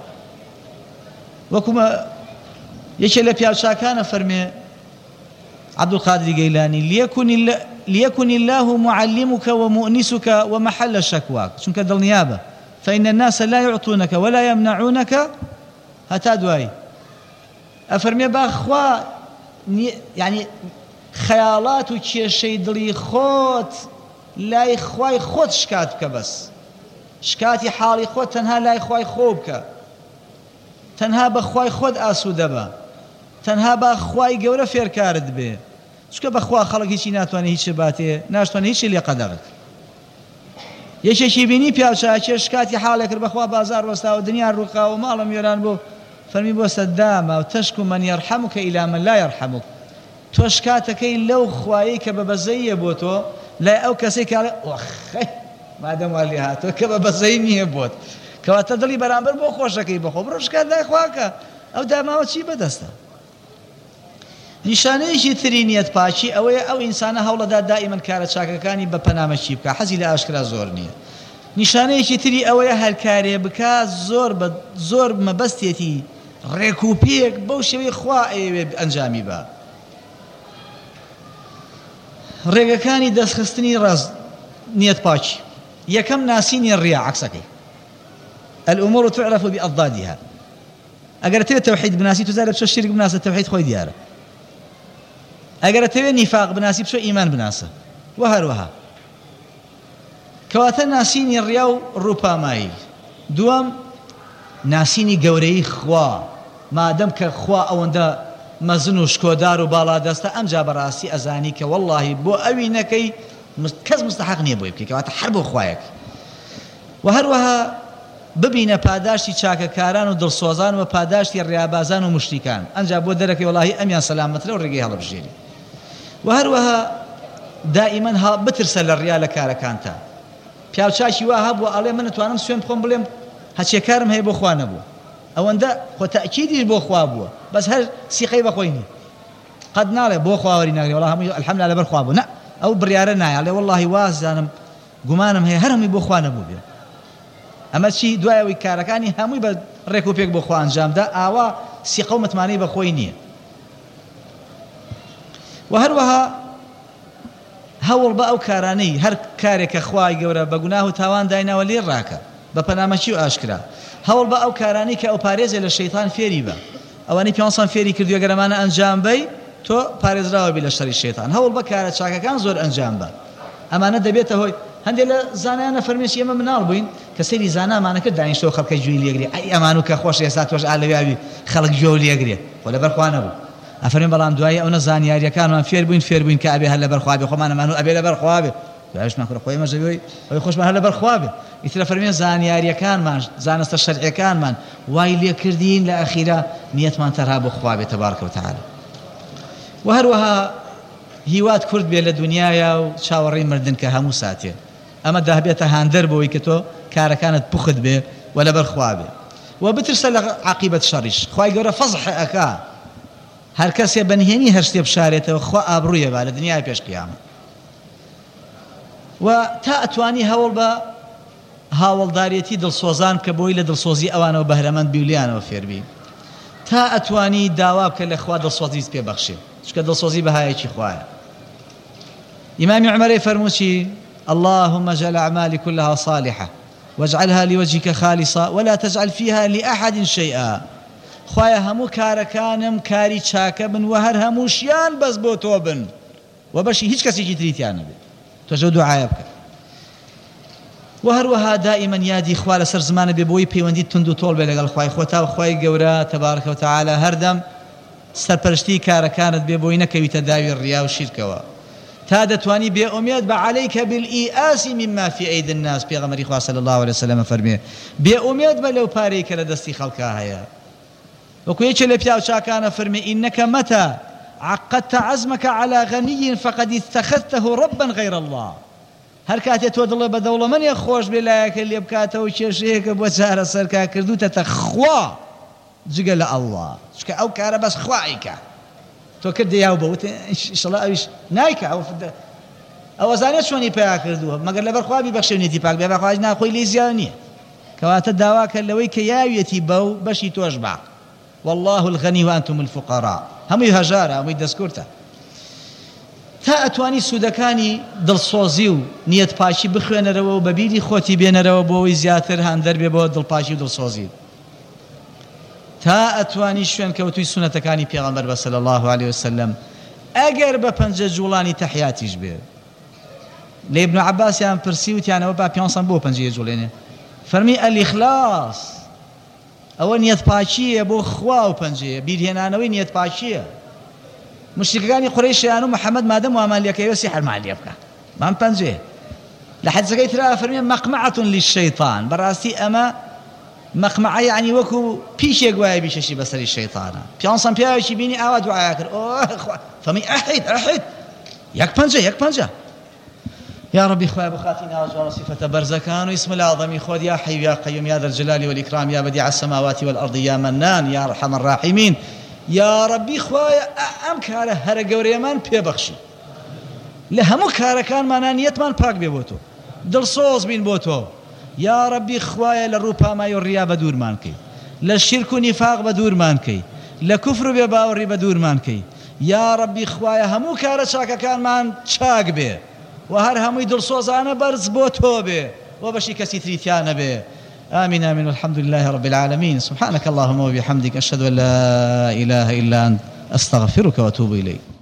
وەکومە یەکێ لە پیاوچاکانە فەرمێ عەبدولقادری گەیلانی ليكن الله معلمك ومؤنسك ومحل شكواك. چونکە دڵنیابە فإن الناس لا يعطونك ولا يمنعونك هەتا دوایی. ئەفەرمێ باخوا يعني خەیاڵات و کێشەی دڵی خۆت لای خوای خۆت شکات بکە، بەس شکاتی حاڵی خۆت تەنها لای خوای خۆ بکە، تەنها بە خوای خۆت ئاسوودە بە، تەنها بە خوای گەورە فێرکارت بێ، چونکە بەخوا خەڵک هیچی ناتوانێت هیچ باتێ، ناشتوانێت هیچی لێ قەدەغت. یەکێکی بینی پیاوچاکێ شکاتی حاڵێ کرد بەخوا بازار وەستاوە دنیا ڕووقاوە ماڵم وێران بۆ، فەرمی بۆ سەددامە و تەشکو من یەرحەموکە ئیلا من لا یەرحەموک. تۆ شکاتەکەی لەو خوایی کە بە بەزەییە بۆ تۆ لای ئەو کەسەی کاڵێ وەخەی مادەم وا لێ هاتۆ کە بە بەزەی نییە بۆت، کەواتە دڵی بەرامبەر بۆ خۆشەکەی بەخۆ بڕۆ شکات لای خواکە، ئەو داماوە چی بەدەستە. نیشانەیەکی تری نیەت پاچی ئەوەیە ئەو ئینسانە هەوڵەدا دائیمەن کارە چاکەکانی بە پەنامەچی بکە، حەزی لە ئاشکرا زۆر نییە. نیشانەیەکی تری ئەوەیە هەر کارێ بکە زۆر زۆر مەبەستێتی ڕێک و پێک بەو شێوەی خوا ئەوێ ئەنجامی بە. ڕێگەکانی دەستخستنی ڕاز نیەت پاچی: یەکەم ناسینی ڕیا عەکسەکەی. الأمور تعرف بأضدادها. ئەگەر تەوێت تەوحید بناسی تو زارە بچۆ شیرک بناسە، تەوحید خۆی دیارە. ئەگەر تەوێت نیفاق بناسی بچۆ ئیمان بناسە و هەروەها. کەواتە ناسینی ڕیا و ڕووپامایی. دووەم ناسینی گەورەی خوا، مادەم کە خوا ئەوەندە مەزن و شکۆدار و باڵا دەستە ئەمجا بەڕاستی ئەزانی کە وەڵڵاهی بۆ ئەوی نەکەی کەس مستحق نییە بۆی بکەی، کەواتە هەر بۆ خوایەک. و هەروەها ببینە پاداشتی چاکەکاران و دڵسۆزان و پاداشتی ڕیابازان و مشتیکان، ئەمجا بۆ دەرەکەی وەڵڵاهی ئەمیان سەلامەترە و ڕێگەی هەڵەبژێری. و هەروەها دائیمەن بترسە لە ڕیا لە کارەکانتە. پیاوچاکی وا هەبوو ئەڵێ من نتوانم سوێن بخۆم بڵێم هەچێکارم هەیە بۆ خوا نەبوو، ئەوەندە خۆ تەئکیدیش بۆ خوا بووە، بەس هەر سیقەی بەخۆی نییە، قەت ناڵێ بۆ خواوەری ناگرێ وەڵڵا هەمووی ئەلحەمدولیلا لەبەر خوا بوو، نە ئەو بڕیارە نایە، ئەڵێ وەڵڵاهی وازانم گومانم هەیە هەر هەمووی بۆ خوا نەبوو بێ. ئەمە چی؟ دوایەوەی کارەکانی هەمووی بە ڕێک و پێک بۆ خوا ئەنجامدا، ئاوا سیقە و متمانەی بەخۆی نییە. و هەروەها هەوڵ بە ئەو کارانەی هەر کارێکە خوای گەورە بە گوناه و تاوان دایناوە لێ ڕاکە بە پەنامەچی و ئاشکرا. هەوڵ بە ئەو کارانەی کە ئەو پارێزێ لە شەیتان فێری بە، ئەوانەی پێوەسان فێری کردووە گەرەمانە ئەنجام بەی تۆ پارێزراوە بی لە شەڕی شەیتان. هەوڵ بە کارە چاکەکان زۆر ئەنجام بە، ئەمانە دەبێتە هۆی. هەندێک لە زانایانە فەرمێکی ئێمە مناڵ بووین کە سەیری زانامانە کرد دانیشتەوە خەڵکە گوێی لێگرێ، ئەی ئەمان و کە خۆش ئێستا تۆش ئالەویاوی خەڵک گوێ لێگرێ، خۆ لەبەر خوا نەبوو. ئەفەرمێن بەڵام دوایی ئەو نەزانیاریەکانمان فێر بووین فێر بووین کە ئەبێ هەر لەبەر خوا بێ، خۆمانەمان و ئەبێ لەبەر خوا بێ، دوایشمان کوڕە خۆی مەژەوی ئەوەی خۆشمان هەر لەبەر خوا بێ. ئیترە فەرمێن زانیاریەکانمان زانستە شەرعیەکانمان وای لێ کردین لە ئەخیرا نیەتمان تەنها بۆ خوا بێ تەبارەکە و تەعالە. و هەروەها هیوات کورد بێ لە دنیایە و چاوەڕێی مردن کە هەموو ساتێ، ئەمە دابێتە هاندەر بۆی کە تۆ کارەکانت پوخت بێ و لەبەر خوا بێ. و بترسە لە عاقیبەت شەڕیش، خوای گەورە فەزح ئەکا هەر کەسێ بەنهێنی هەر شتێ بشارێتەوە خوا ئابڕوویە با لە دنیای پێش قیامەت. و تا ئەتوانی هەوڵ بە هاوڵدارێتی دڵسۆزان کە بۆی لە دڵسۆزی ئەوانەوە بەهرەمەند بی و لیانەوە فێربی تا ئەتوانی داوا بکە لە خوا دڵسۆزیت پێ بەخشێ چکە دڵسۆزی بەهایەکی خوایە. ئیمامی عومەرەی فەرمووچی اللهم اجعل أعمالي كلها صالحة واجعلها لوجهك خالصة ولا تجعل فيها لأحد شيئا. خوایا هەموو کارەکانم کاری چاکە بن و هەر هەمووشیان بەس بۆ تۆ بن و بەشی هیچ کەسێکی تریتیان نەبێت. تۆ دوعایە بکە و هەروەها دائیمەن یادی خوا لەسەر زمانە بێ بۆی پەیوەندی تند و تۆڵ بێ لەگەڵ خوای خۆ تا خوای گەورە تەبارەکە و تەعالە هەردەم سەرپەرشتی کارەکانت بێ بۆی نەکەویتە داوی ڕیا و شیرکەوە تا دەتوانی بێ ئومێد بە عەلەیکە بالئیئاس مما فی ئەیدی الناس. پێغەمبەری خوا صلی الله علیه وسلم فەرمێ بێ ئومێد بە لەو پارەی کە لە دەستی خەڵکا هەیە. وەکو یەکێ لە پیاو چاکانە فەرمێ ئینەکە مەتە عقدت عزمك على غني فقد اتخذته ربا غير الله. هەر کاتێ تۆ دڵێ بە دەوڵەمەندێک خۆش بێ لایەکە لێ بکاتەوە کێشەیەکە بۆ چارەسەرکا کردوتەتە خوا جگە لە ئەڵڵا چکە ئەو کارە بەس خوایکە تۆ کردی یاو بەوت ئینشەڵڵا ئەویش نایکە ئەو ئەوە زانێت چۆنی پیا کردووە مەگەر لەبەر خوا بیبەخشێنێتی پاک بێ بەخواش ناخۆی لێ زیان نییە کەواتە داواکە لەوەی کە یاویەتی بەو بەشی تۆش بە والله الغني وأنتم الفقراء. هەمووی هەژارە هەمووی دەستکورتە تا ئەتوانی سوودەکانی دڵسۆزی و نیەت پاچی بخوێنەرەوە و بەبیری خۆتی بێنەرەوە بۆەوەی زیاتر هەندەر بێ بۆ دڵپاچی و دڵسۆزی تا ئەتوانی شوێن کەوتوی سونەتەکانی پێغەمبەر بە صلی الله علیه وسلم ئەگەر بە پەنجە جوڵانی تەحیاتیش بێ. لە ئیبن عەباسیان پرسی وتیانەوە با پێنجسەد بۆ پەنجەیە جوڵێنێ فەرمی ئەلیخلاص ئەوە نیەت پاچیە بۆ خوا و پەنجەیە بیرهێنانەوەی نیەت پاچیە. مشرکەکانی قوڕەیشیان و محەممەد مادەم وامان لەکەوە سیحرمان لێ بکە مان پەنجێ لە حەدیثەکەی ترا فەرمێ مەقمەعەة للشەیطان. بەڕاستی ئەمە مەقمەعە یعنی وەکو پیشێک وایە بیشەشی بەسەری شەیطانە. پیانسەم پیاوێکی بینی ئاوا دوعایا کرد فەرمی ئەحید ئەحید یەک پەنجە یەک پەنجە يا ربي خويا بخاتي ناوج وصفة برزكان واسم الأعظم خذ يا حي يا قيوم يا ذا الجلال والإكرام يا بديع السماوات والأرض يا منان يا أرحم الراحمين يا ربي خويا أم كاره هر قوريمان بيبخشي لهمو كاره كان منانيت من باك بيبوتو دلصوص بين بوتو يا ربي خويا للروبا ما يوريا بدور مانكي للشرك ونفاق بدور مانكي لكفر بباوري بدور مانكي يا ربي خويا همو كاره شاكا كان مان شاك بيه وهر هموی دڵسۆزانە بەرز بۆ تۆ بێ و بەشی کەسی تریتیانە بێ. آمين آمين والحمد لله رب العالمين. سبحانك اللهم وبحمدك أشهد أن لا إله إلا أنت أستغفرك وأتوب إليك.